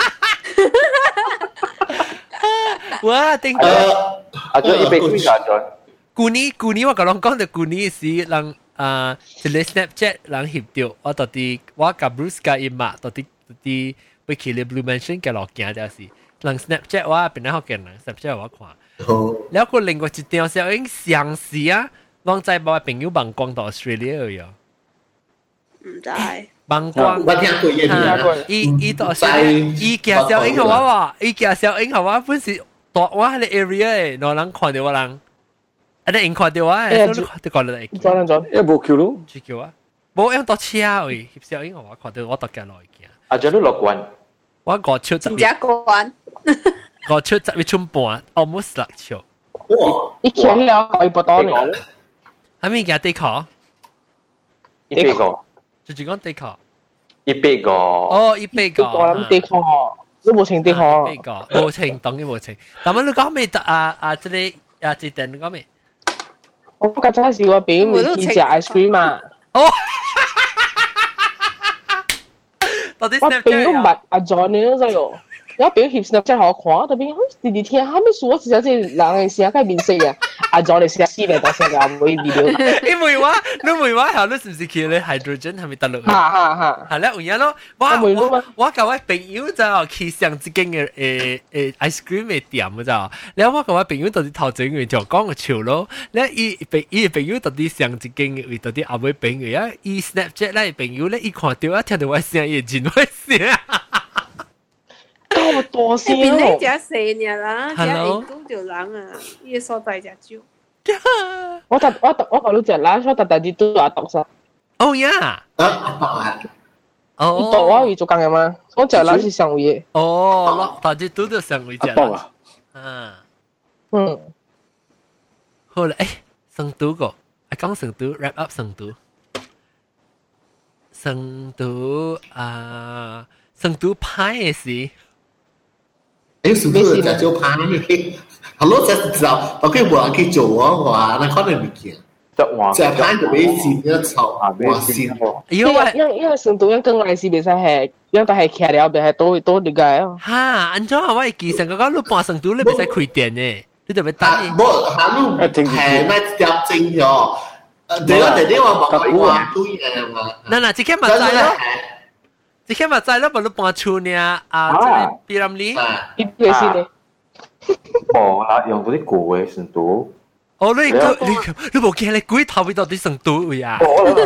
哇，定到。 阿 John 一杯幾個阿 John？ 舊年舊年我講講到舊年時，人啊，一個 Snapchat 人翕到，我到底我甲 Bruce 甲伊媽到底到底會去咧 Blue Mansion 嘅落鏡就是，人 Snapchat 我邊好見人 Snapchat 我看，แล้ว個另外一條小影相似啊，我在把朋友曝光到 Australia 去啊。 唔知。 曝光， 我聽過嘢嘅。伊伊到 Australia，伊夾小影係我話，伊夾小影係我本是。大我喺個 area 誒，攞人看到我人，啊你應看到我誒，所以你講得嚟。 裝唔裝？ 一部橋咯， 住橋啊！冇用到車喂，翕相應我看到我特價來嘅。 阿 John 都落關， 我五尺十。 真正關。 五尺十一寸半 ，almost 六尺。 哇！ 一千了，可以不到呢？ 係咪嘅地殼？ 一百個。 就係講地殼。 一百個。 哦，一百個。 我諗地殼。都冇情啲可， 呢個冇情，當然冇情。但係你講咩？啊啊，即係啊，即係你講咩？ 我剛才是我俾妹去食 ice cream 嘛。 哦，到底我俾唔係阿 John 你都知喎。我俾翕 Snapchat 好看，特別弟弟聽下咩數，我只係即係人嘅聲喺面色嘅。阿 John 你寫詩嚟到成日唔會 video。 因為話你為話後你是唔是去咧 hydrogen 係咪得咯？ 嚇嚇嚇！ 係咧，有嘢咯。我我我舊位朋友就去上之間嘅誒誒 ice cream 嘅店嘅咋。然後我舊位朋友到啲頭整嘅就講個潮咯。咧伊朋伊朋友到啲上之間嘅，到啲阿妹朋友啊，伊 Snapchat 咧朋友咧，伊看到一聽到我聲，伊真會聲。 咁多先咯！邊你食四年啦，食印度條人啊，呢個所在食少。 我特我特我講到隻啦，所以特特啲都話讀晒。 哦呀！ 哦，讀我要做緊嘅嘛，我隻啦是上位。 哦，大家都都上位隻啦。嗯。 嗯。 好啦，誒，成都個，我講成都 wrap up 成都。成都啊，成都派嘅事。 誒，成都就做派嘅。Hello， 就知道，我可以話佢做啊，話那可能唔見。就派就俾錢一籌，話先。 因為因因為成都人更愛是別使係，因但係騎了別係多多點解啊？ 嚇，安怎我係記成個講你搬成都你別使開店嘅，你特別等嘅。 冇，嚇你係咩點正咗？對我哋呢話冇話對嘅嘛。 嗱嗱，即刻咪知咯。即刻咪知咯，咪你搬出呢啊？即係比林里， 一啲先咧。 冇啦，用嗰啲古嘅成都。 哦，你你你冇見你鬼頭尾到底成都位啊？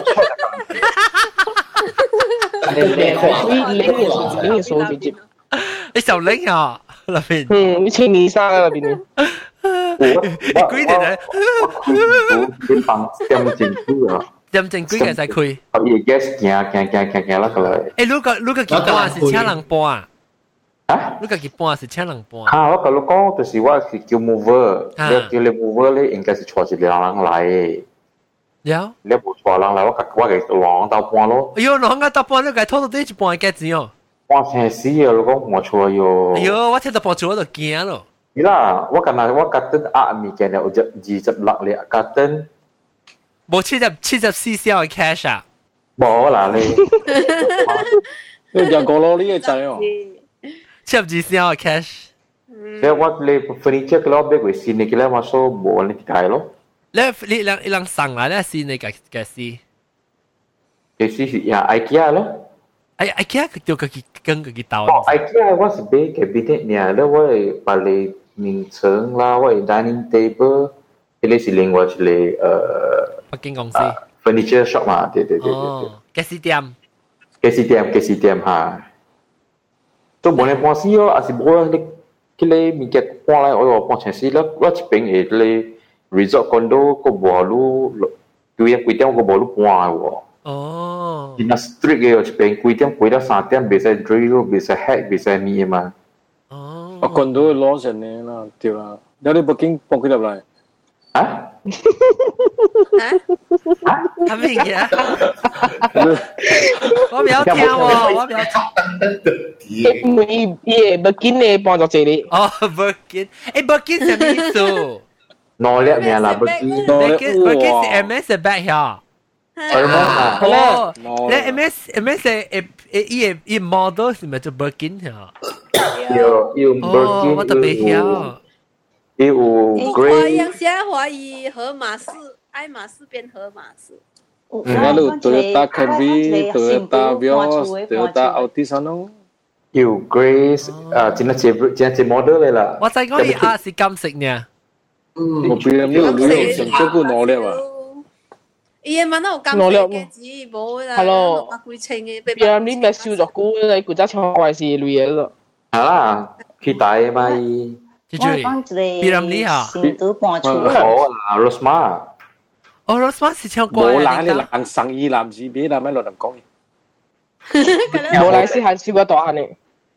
你你零嘅數字，零嘅數字。 你小零啊，那邊。 嗯，一千二三啊，那邊。 幾年啊？ 我幫點政府啊， 點政府嘅使開。 我而家行行行行行啦個嚟。 誒，你個你個結伴是請人搬啊？啊？你個結伴是請人搬。 啊，我同你講，就是我是叫 mover，你叫你 mover 咧，應該是坐一兩人嚟。 了。 你冇坐人嚟，我我嘅兩人到搬咯。 哎呦，兩人到搬，你個拖到第一搬幾錢哦？ 搬成死啊！你講冇錯喲。 哎呦，我聽到搬錯我就驚咯。 係啦，我近來我格登壓物件咧，有只二十六咧格登。 冇七十七十四小嘅 cash 啊！ 冇啦你。 你又講攞呢個仔哦？ 七十二小嘅 cash。 所以我你 furniture 嘅攞俾佢先，你嘅咧我所冇你睇咯。 你你兩兩上來咧先，你嘅嘅先。 嘅先是呀 IKEA 咯。 哎 IKEA 佢叫佢跟佢刀。 哦 IKEA 我是買 cabinet 呢，咧我係把你名稱啦，我係 dining table，呢啲是另外一個呃。 北京公司。 furniture shop 嘛，對對對對對。 家私店。 家私店，家私店嚇。都冇你搬死哦，還是冇你佢哋物件搬嚟，我又搬成死啦。我一邊係你 resort condo 個無路，幾點幾點個無路搬喎。哦。而家 strict 嘅又一邊幾點幾到三點，別使 drill，別使 hack，別使咩嘛。 哦。啊，condo 攞成年啦，對啦。有你北京搬幾入嚟？ 啊？ 啊？係咩嘢？我唔要聽喎，我唔要聽。 唔會嘢，北京你搬咗這裡。 哦，北京，誒，北京係咩意思？ 攞叻咩啦？北京， 北京，北京是 M S 嘅 back 呀。哦，你 M S M S 誒誒誒誒 model 是咪做北京呀？ 有有北京， 我特別曉。 有 grey。 華陽下華語河馬市，愛馬仕變河馬市。 嗯，那路 Toyota Camry、Toyota Vios、Toyota Altis ano？ 有 Grace，啊，真係只真係只 model 嚟啦。 我再講伊啊是金色呢。 嗯，我邊有有有成這個攞咧嘛？ 伊誒問到金色嘅字冇啦，百幾千嘅。 別你咪燒咗股，你古仔唱壞事類嘢咯。 啊，期待嘛伊。 我講一個成都搬出嚟。哦啊 ，Rosmar。 哦 ，Rosmar 是唱歌。 冇啦，你男生意男字俾啦，咪落嚟講。 冇嚟是係超過大呢。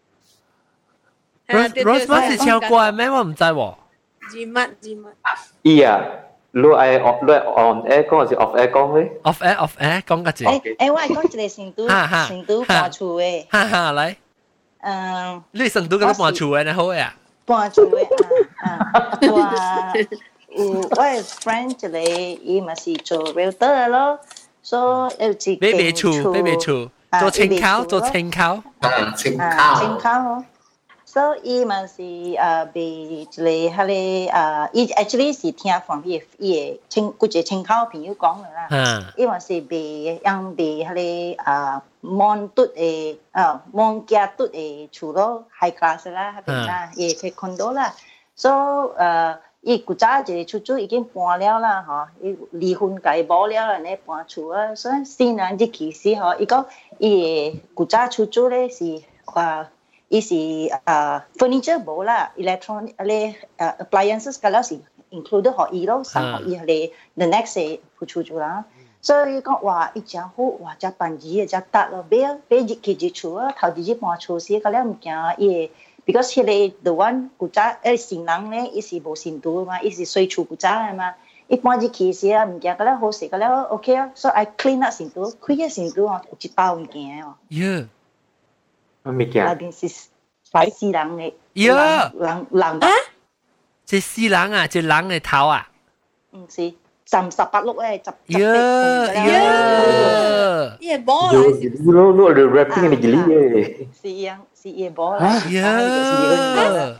Rosmar 是唱歌咩？我唔知喎。 字乜字乜？ 伊啊，你係 on 你 on air 講還是 off air 講咧 ？off air off air 講個字。 誒誒，我係講一個成都成都搬出嘅。 哈哈，嚟。 嗯。 你成都嗰度搬出嘅你好呀？ 搬出嘅啊啊！話有我嘅 friend 一個，伊咪是做 realtor 咯，所以有自己買買厝，買買厝，做青口，做青口， 啊青口， 青口咯。所以伊咪是誒被一個迄個誒，伊 actually 是聽 from 伊伊青嗰個青口朋友講嘅啦。伊咪是被讓被迄個誒蒙都誒誒蒙家都誒厝咯 high class 啦，嗰邊啦，伊係 condo 啦。所以誒，伊古早一個厝主已經搬了啦，嗬，伊離婚解保了啦，呢搬厝啊。所以新人啲其實嗬，伊講伊古早厝主咧是誒。伊是誒 furniture 冇啦 ，electronic 咧誒 appliances 嗰啲是 include 學伊咯，生學伊係 the next day 付出咗啦。所以講話伊真好，哇！只辦字啊，只得咯，俾俾日期日厝啊，頭日搬厝時嗰啲物件伊，because 佢哋 the one 古早誒新人咧，伊是無成都嘛，伊是水厝古早嘅嘛，伊搬日期時啊物件嗰啲好勢嗰啲 OK 啊，所以 I clean up 成都，開嘅成都哦，有一包物件哦。 Yeah。 乜物件？ 內邊是擺四人嘅。 呀！ 人人啊？ 即四人啊，即人嘅頭啊？ 唔是，三十八碌咧，十十呀呀！ 夜波啦！你攞攞嚟 rapping 你幾哩？ 是樣是夜波啦。 呀！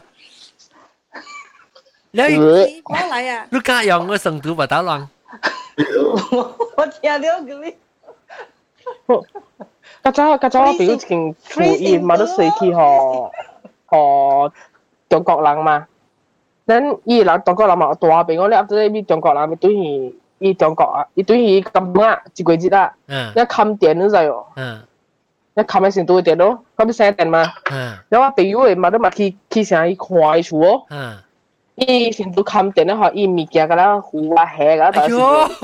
你我嚟啊！ 你家用個成都不打亂？ 我聽到佢。 較早較早我表情附伊冇得水去學學中國人嘛，咱伊人中國人嘛大病，我咧après咪中國人咪對伊伊中國啊，伊對伊咁啊一個月啊，一冚電你知喎，一冚喺成都電咯，咁咪省電嘛，然後我朋友誒嘛都嘛去去上伊看伊厝哦， 伊成都看店咧，吼，伊物件个啦糊啊黑个， 哎呦，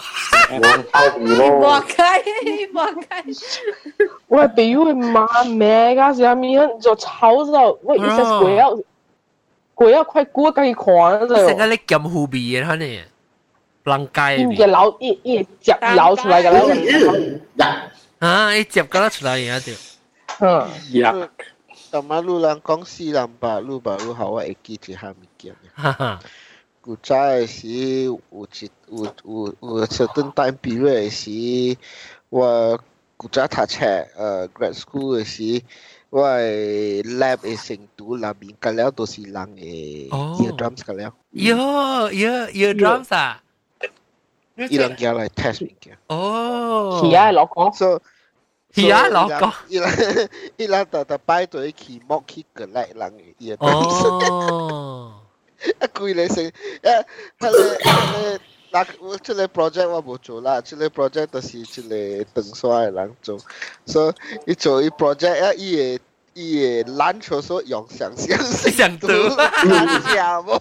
抹开，抹开。 我朋友妈咩个啥物，就吵到我一下鬼要鬼要快过给伊看了。 成个你咁虎鼻嘅，睇你，冷街。 伊嘅扭一一接扭出来个啦。 啊，一接个啦出来嘢條。 嗯。 呀。 但係路人講四人八路八路好，我會記住下物件。 哈哈。 古早時有一有有有 certain time period 時，我古早讀冊誒 grad school 嘅時，我係 lab 嘅程度裏面，個了都是人嘅 eardrums 個了。 喲喲 eardrums 啊！ 伊人叫嚟 test 物件。 哦。 係啊，老講。 So 係啊，老講。 伊人伊人特特擺對起莫起個嚟人嘅 eardrums。 哦。 啊，貴嚟成，啊，佢哋佢哋嗱，我這個 project 我冇做啦，這個 project 都是這個鄧帥嘅人做，所以伊做伊 project 啊，伊嘅伊嘅 lunch 所用想象想到， 假冇，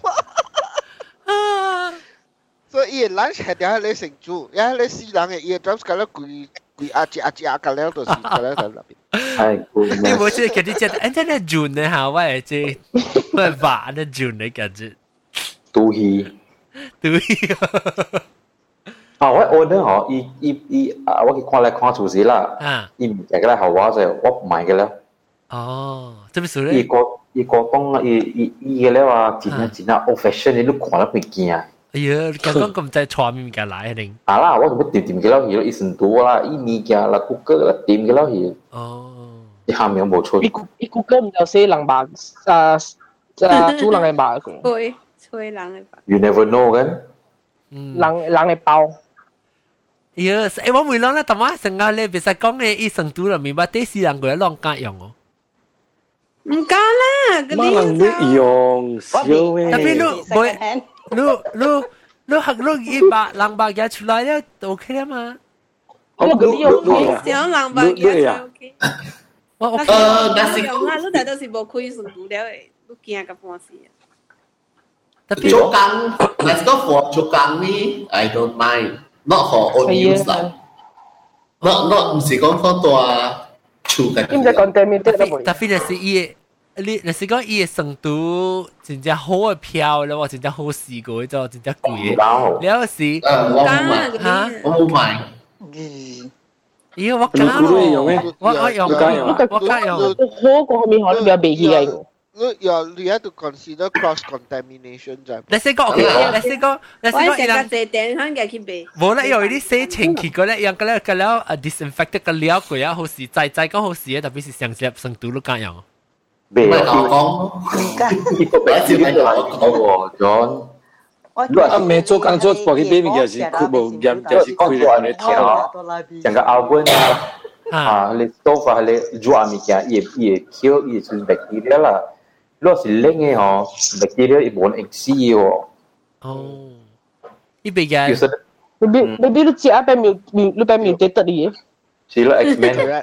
所以伊嘅 lunch 係點嚟成做，因為你四人嘅 eardrums 咁樣貴貴阿隻阿隻阿咁樣都是咁樣喺入邊。 係， 你冇知佢啲只，誒真係準嘅嚇，我係知，我係話得準嘅感覺。 都係， 都係。 啊，我 order 嗬，伊伊伊啊，我去看嚟看廚師啦， 啊， 伊唔食嘅啦，後話就我唔買嘅啦。 哦，做咩事咧？ 伊個伊個講伊伊伊嘅咧話，真係真係 old fashion，你都看得會驚。 哎呀，你講講咁滯錯面嘅來定？ 啊啦，我咁點點嘅啦，伊伊成都啦，伊物件啦，Google 啦，點嘅啦，伊。 哦。 伊下面冇錯。 伊伊 Google 唔就寫人白，啊啊主人嘅白個。 吹吹人嘅白。 You never know 嘅。 人人嘅包。 哎呀，誒我每啷咧，但係成個咧，別使講嘅，伊成都入面把第四人過嚟啷家用哦。 唔講啦，嗰啲你用少誒。 特別你會。你你你學你一把兩把嘢出來咧，就 OK 啦嘛。 我嗰啲用想兩把嘢就 OK。 我 OK。 誒，但是用啊，你但都是冇開順度了誒，你驚個半死啊。 做工 ，let's go for 做工呢 ，I don't mind，not for own use 啦。not not 唔是講講大厝嘅。 唔使講對面對都冇。 特別係伊。你若是講伊嘅成都真正好嘅票咧，我真正好試過，就真正貴嘅。了是， 誒，我唔買嚇，我冇買。 咦，我加咯，我我用，我加用。 好過後面可能比較危險。 Look, you you have to consider cross contamination 啫。 你先講 OK，你先講，你先講。 我成個地點香嘅去買。 冇啦，有啲寫清潔嗰咧，樣嗰咧嗰咧啊 disinfect 嘅料佢啊，好時滯滯講好時啊，特別是上次成都都加用。 唔係我講， 我知咩就講喎，John。 啊，未做工作，過去邊邊就是佢冇入，就是開嚟嚟調。 成個 album 啊，啊，你多發你做阿物件，伊伊 kill 伊算 bacteria 啦。若是冷嘅嗬 ，bacteria 伊冇 exist 喎。 哦，呢邊嘅。 你邊你邊都知啊？邊面面你邊面得得啲。 是咯 ，X-Men。 correct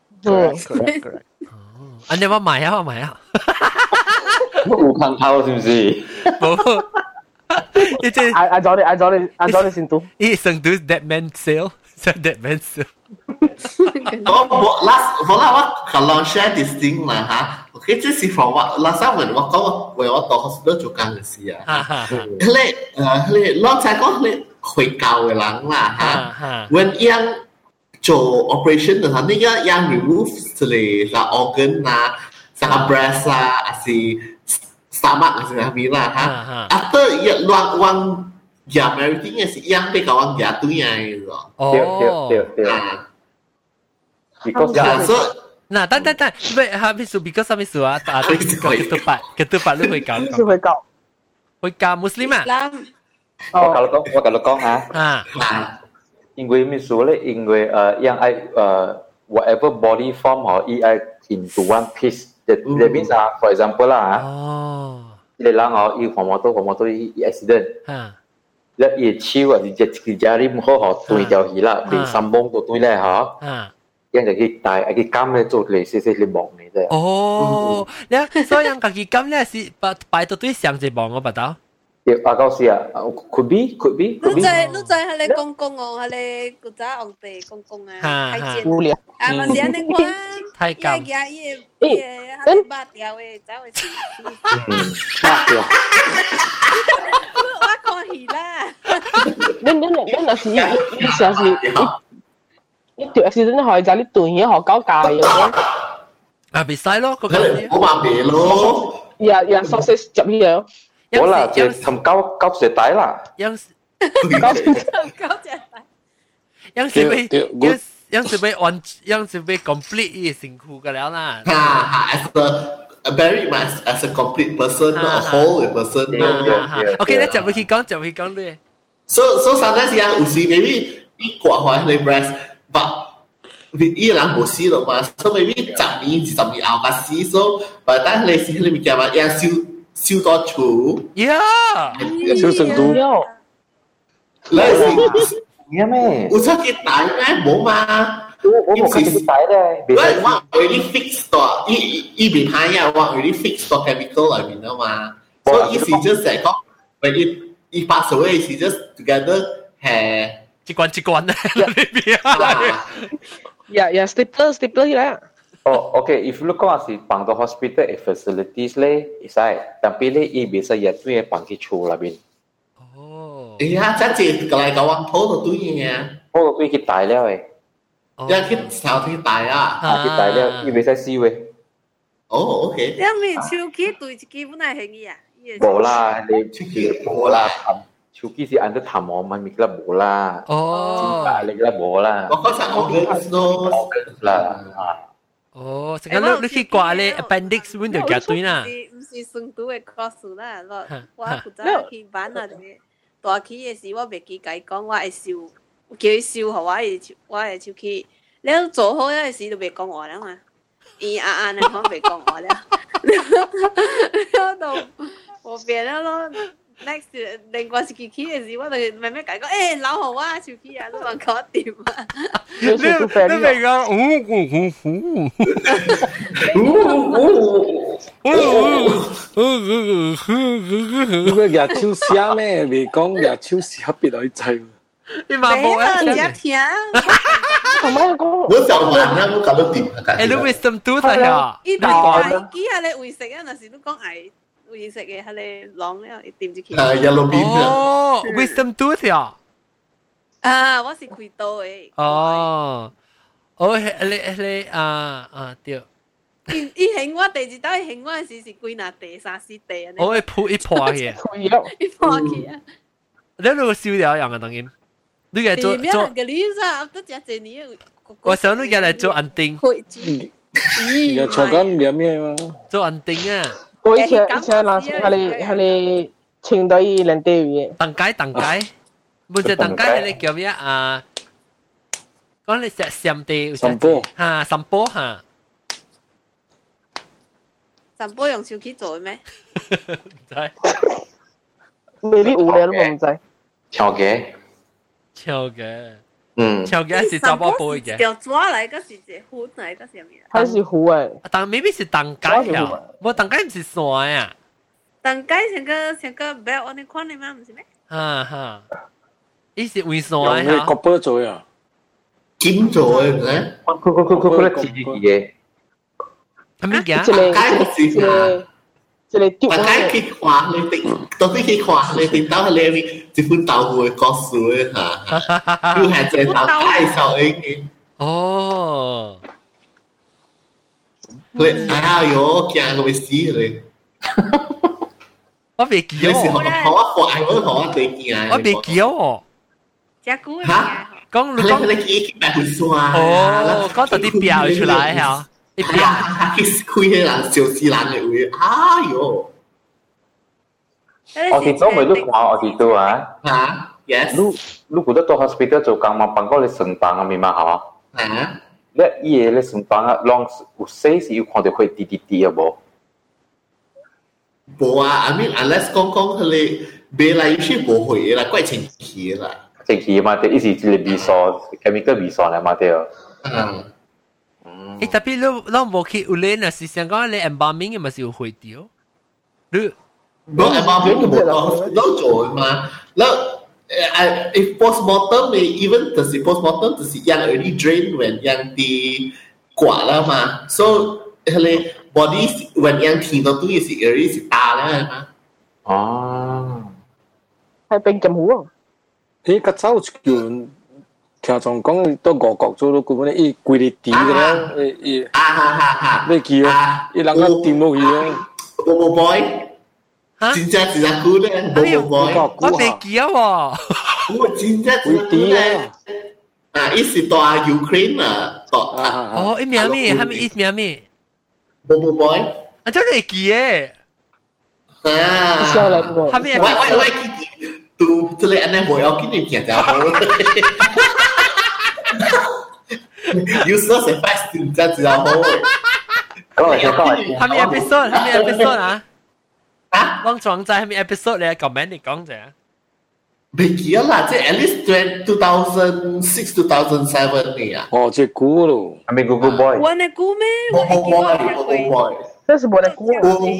correct correct。 啊！你我買啊，我買啊！ 冇看頭是唔是？ 冇。一隻阿阿咗你，阿咗你，阿咗你先讀。 咦，成都 Dead Man Sale，係 Dead Man Sale。 我我 last 我啦我 kalau share this thing 啦嚇，OK，這是 from 我 last time 我講為我到 hospital 做工嘅事啊。你誒你攞曬講你會教嘅人啦嚇，when young做 operation 的話，你要要 remove 這裡啦 organ 啦，啥 breast 啦，還是 stomach 還是啥咪啦嚇。after 要亂亂夾 everything 嘅是樣比較亂夾對嘅咯。 對對對對。because nah, tak tak tak. But habis tu because habis tu ah, tak ada ketupat, ketupat lu会搞。 是会搞， 会搞 Muslim 啊？ 我kalau講我kalau講啊， 啊， 因為咩數咧？因為誒，讓愛誒 whatever body form 嗬，伊愛 into one piece。That that means 啊 ，for example 啦啊， 哦， 你人嗬，伊滑摩托滑摩托伊 accident， 啊， 咧伊手啊，是隻隻隻你唔好嗬，斷條魚啦，連三幫都斷咧嗬。 啊。 yang kaki tai, kaki kam le做嚟些些你忙嚟啫。 哦，你所以yang kaki kam le 是把擺到對上一忙我不到。 阿高斯啊 ，could be could be。 你在你在迄个公公哦，迄個古早皇帝公公啊，太监啊，嘛是安尼講， 太監， 伊個伊個伊個迄個八條誒，走誒是， 八條， 我看戲啦， 你你你若是你成是，你條 accident 可以就你斷嘢學搞價嘅， 啊，別使咯，個個我話別咯， 日日索死入去樣。 我啦，就咁九九隻底啦。 有時九隻底， 有時會有有時會完，有時會 complete 伊嘅辛苦嘅了啦。 哈哈 ，as a very much as a complete person, not a whole person. OK，你就會去講，就會講咧。 So so sometimes 呀，有時 maybe 你掛開你 breast，but 伊人無死咯嘛，so maybe 十年至十年後甲死 ，so 但係你死你物件嘛，要燒。燒多處， 呀， 燒成都， 你是咩咩？ 有出去大咩？冇嘛？ 我我冇出去大咧， 我我 already fix 咗，依依邊下呀，我 already fix 咗 chemical 裏面啊嘛，所以意思就是講，when it it pass away，意思就是 together 係一關一關咧，裏邊啊， 呀呀 stapler stapler 起來。 Oh, okay. If you look at the bang the hospital facilities le, isai. Tapi le, i bisa ya tu ye bang ki chu la bin. Oh. Iya, jadi kalau kawan tahu tu tu ya. Oh, tu ki tai le eh. Ya kita tahu tu tai ah. Ah, ki tai le, i bisa si we. Oh, okay. 你咪手機對基本係興意啊？ 冇啦，你冇啦。手機是按照談我咪咪啦冇啦。 哦。 你啦冇啦。 我嗰陣我嘅 no 啦。 哦，成日你你去掛咧 appendix 揾就夾對啦。 唔是生肚嘅故事啦，我我負責去辦啊，大起嘅時我未記解講，我會笑，叫佢笑後我會我會手機，你都做好嗰陣時就未講我啦嘛，咦啊啊，你講未講我啦，你度我變咗咯。next 另外一支起嘅時，我就慢慢解講，誒老好啊，手機啊，都話搞掂啊。 你你咪講，哦哦哦，你個牙超聲咩？未講牙超聲別來制。 你嘛冇啊？ 人家聽。 同埋講， 我就玩啦，我搞到掂。 誒，你 wisdom tooth 係啊？ 呢度係幾下你會食啊？嗱時都講係。會食嘅係你攞咧，點知佢？ 係 yellow bean 哦 ，wisdom tooth 啊！ 啊，我是開刀嘅。 哦，哦，你你啊啊對。 伊伊興我第二刀興我時是幾嗱地三四地啊？ 我一鋪一破去， 一破去啊！ 你如果燒掉樣嘅當然，你嘅做做。 嘅你咋？都只隻你。 我想你嘅嚟做安定。 而家坐緊有咩嘛？ 做安定啊！ 我以前以前老師係你係你青島伊兩地語嘅。 當街當街，本隻當街係你叫咩啊？講你石上地。 散步。 嚇，散步嚇。 散步用手機做嘅咩？ 唔知。 未必有咧，都唔知。 跳嘅。 跳嘅。 嗯， 跳嘅是查某杯嘅。 條抓嚟，嗰是隻虎嚟，嗰是咩？ 它是虎誒。 但 maybe 是當街啊，冇當街唔是山啊。 當街成個成個白安尼款嘅嘛，唔是咩？ 哈哈，伊是為山啊。用個波做啊？ 金做嘅咩？ 佢佢佢佢佢自己嘅。 係咩嘅？ 即係即係。即係丟。 大家去看你哋，到底去看你哋到係你一本豆腐嘅故事嘅嚇，佢係隻豆介紹嘅。 哦， 你哎呦，驚佢會死你！ 我未記哦。 你是學學我快，我學我最驚。 我未記哦。 隻股嚇？ 講你講你幾百會算？ 哦，講到啲表出來嚇。一邊去開迄人小西蘭嘅位，哎呦！ 我哋都未碌話我哋都啊。 啊 ，yes。 碌碌覺得到 hospital 做工嘛，辦過你上班啊，明嘛嚇？ 啊。 你伊個你上班啊，浪有時是有看到佢滴滴滴啊無？ 無啊 ，I mean unless 講講佢哋未來有些無會啦，怪前期啦。 前期嘛，啲伊是一個微素 chemical 微素嚟嘛對。 嗯。 誒，特別你你冇去有咧，那是想講你 embalming 嘅咪是有會掉，你冇係嘛，邊個冇講都做嘛，แล้ว誒 if postmortem 你 even 就是 postmortem 就是ยัง already drain when ยัง啲掛啦嘛 so 佢哋 body when ยัง填到都係 already 是大啦嘛哦係並咁好啊誒個早叫聽眾講都外國做到咁樣伊貴啲啲嘅咧伊啊哈哈哈你記啊伊人家掂落去啊 Bobo boy 真正是阿姑咧 Bobo boy 我未記啊喎我真正是阿姑咧啊伊是大 Ukraine 啊哦伊名咩係咪伊名咩 Bobo boy 啊真係記嘅啊係咪喂喂喂tu tu le aneh boy ok ni kian ja useless and fast 真真知道好講嚟先講嚟先係咪 episode 係咪 episode 啊啊汪壯仔係咪 episode 你 comment 你講啫未記啦即係 at least two thousand six two thousand seven 嚟啊哦即係估咯係咪 Google Boy 我哋估咩 Bobo boy Bobo boy 這是我的估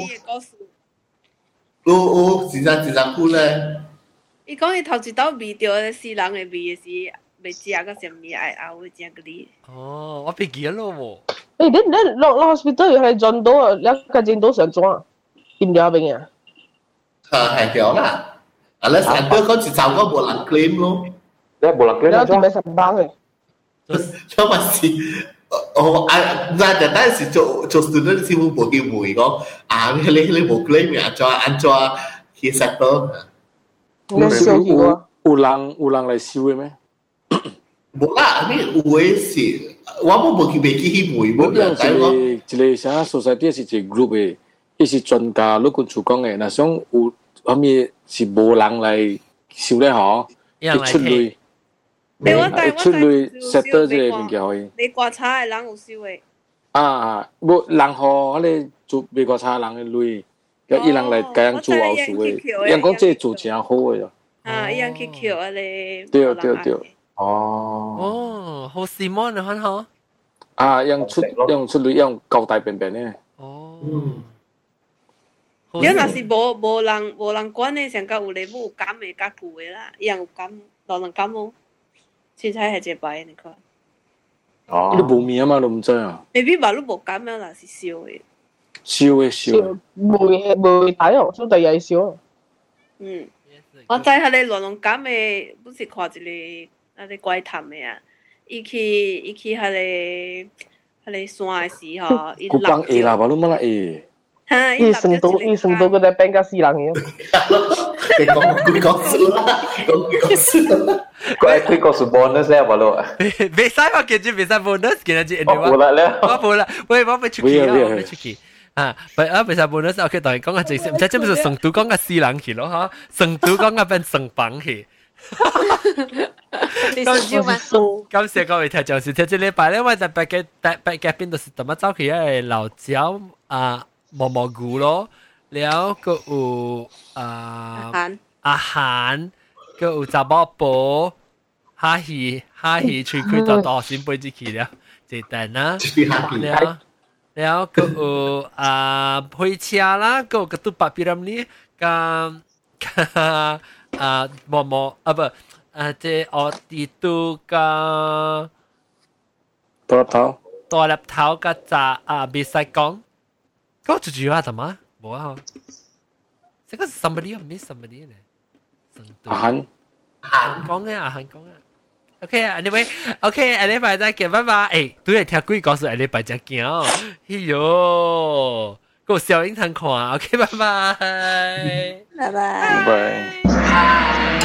哦哦真真真真估咧伊講伊頭一道味到死人嘅味是未食個什麼愛熬嘅正嗰啲。 哦，我未記咯喎。誒，你你落落 hospital 又係撞到啊，兩個鏡到上妝啊，點咗邊啊？ 啊，係咗啦。啊，你成日嗰時就嗰冇人 claim 咯。 你冇人 claim 咗？點解十八嘅？ 因為是我啊，嗱，但係是做做 student 先會冇機會講啊，你你你冇 claim 嘅，做按做去 settle。 有有有人有人嚟收嘅咩？ 冇啦，你有嘅是，我冇冇去未記去會冇啦。 但係一個啥 society 是一個 group 嘅，伊是專家攞個主講嘅，嗱想有後面是無人嚟收咧嗬，一出類，一出類 settle 即個物件可以。 你刮擦嘅人有收嘅。 啊，冇人何你做未刮擦人嘅類。有伊人嚟咁樣做後數嘅，人講即係做正好嘅咯。 啊，伊人去橋啊你。 對對對。 哦。 哦，好時髦你看嗬。 啊，人出人出嚟人夠大便便咧。 哦。 你若是無無人無人管咧，上個有咧冇感嘅較久嘅啦，伊人有感，老人感冇，身體係一擺你看。 哦。你冇面啊嘛，你唔知啊。 未必話你無感啊，嗱是燒嘅。 燒嘅燒， 梅梅底哦，所以第二燒。 嗯，我知係你亂亂講嘅，不是看一個啊啲怪談嘅啊，伊去伊去係你係你山嘅時候，伊立幫 A 啦，話你乜啦 A？ 嚇， 伊成到伊成到嗰隻餅加死人嘅。 你講佢講笑啦，講佢講笑。 佢佢講是 bonus 咧，話咯。 別使我見住別使 bonus，見住人哋話。 冇啦咧。 我冇啦，喂，我未出奇啊，我未出奇。啊，不啊，別使 bonus， OK，當然講個正式，唔知即係咪成都講個私人去咯嚇，成都講個變成綁去。 你想笑嗎？ 感謝各位聽眾收聽，這禮拜咧，我特別嘅特別嘅邊度是點樣走去嘅老椒啊蘑蘑菇咯，แล้วก็有啊อาหารก็有雜包寶哈希哈希吹開到到先背住去了，這等啦，แล้วแล้วก็有啊配車啦，ก็個都白比咁呢，咁啊蘑蘑啊不啊即我哋都個多粒頭多粒頭個雜啊別使講。嗰個最主要係什麼？冇啊！這個是 somebody 唔係 somebody 咧。 阿涵， 阿涵講嘅，阿涵講嘅。OK，anyway，OK，下禮拜再見，拜拜。誒，都係聽鬼講說下禮拜再見哦。哎呦，個小影騰看 ，OK，拜拜， 拜拜， 拜拜。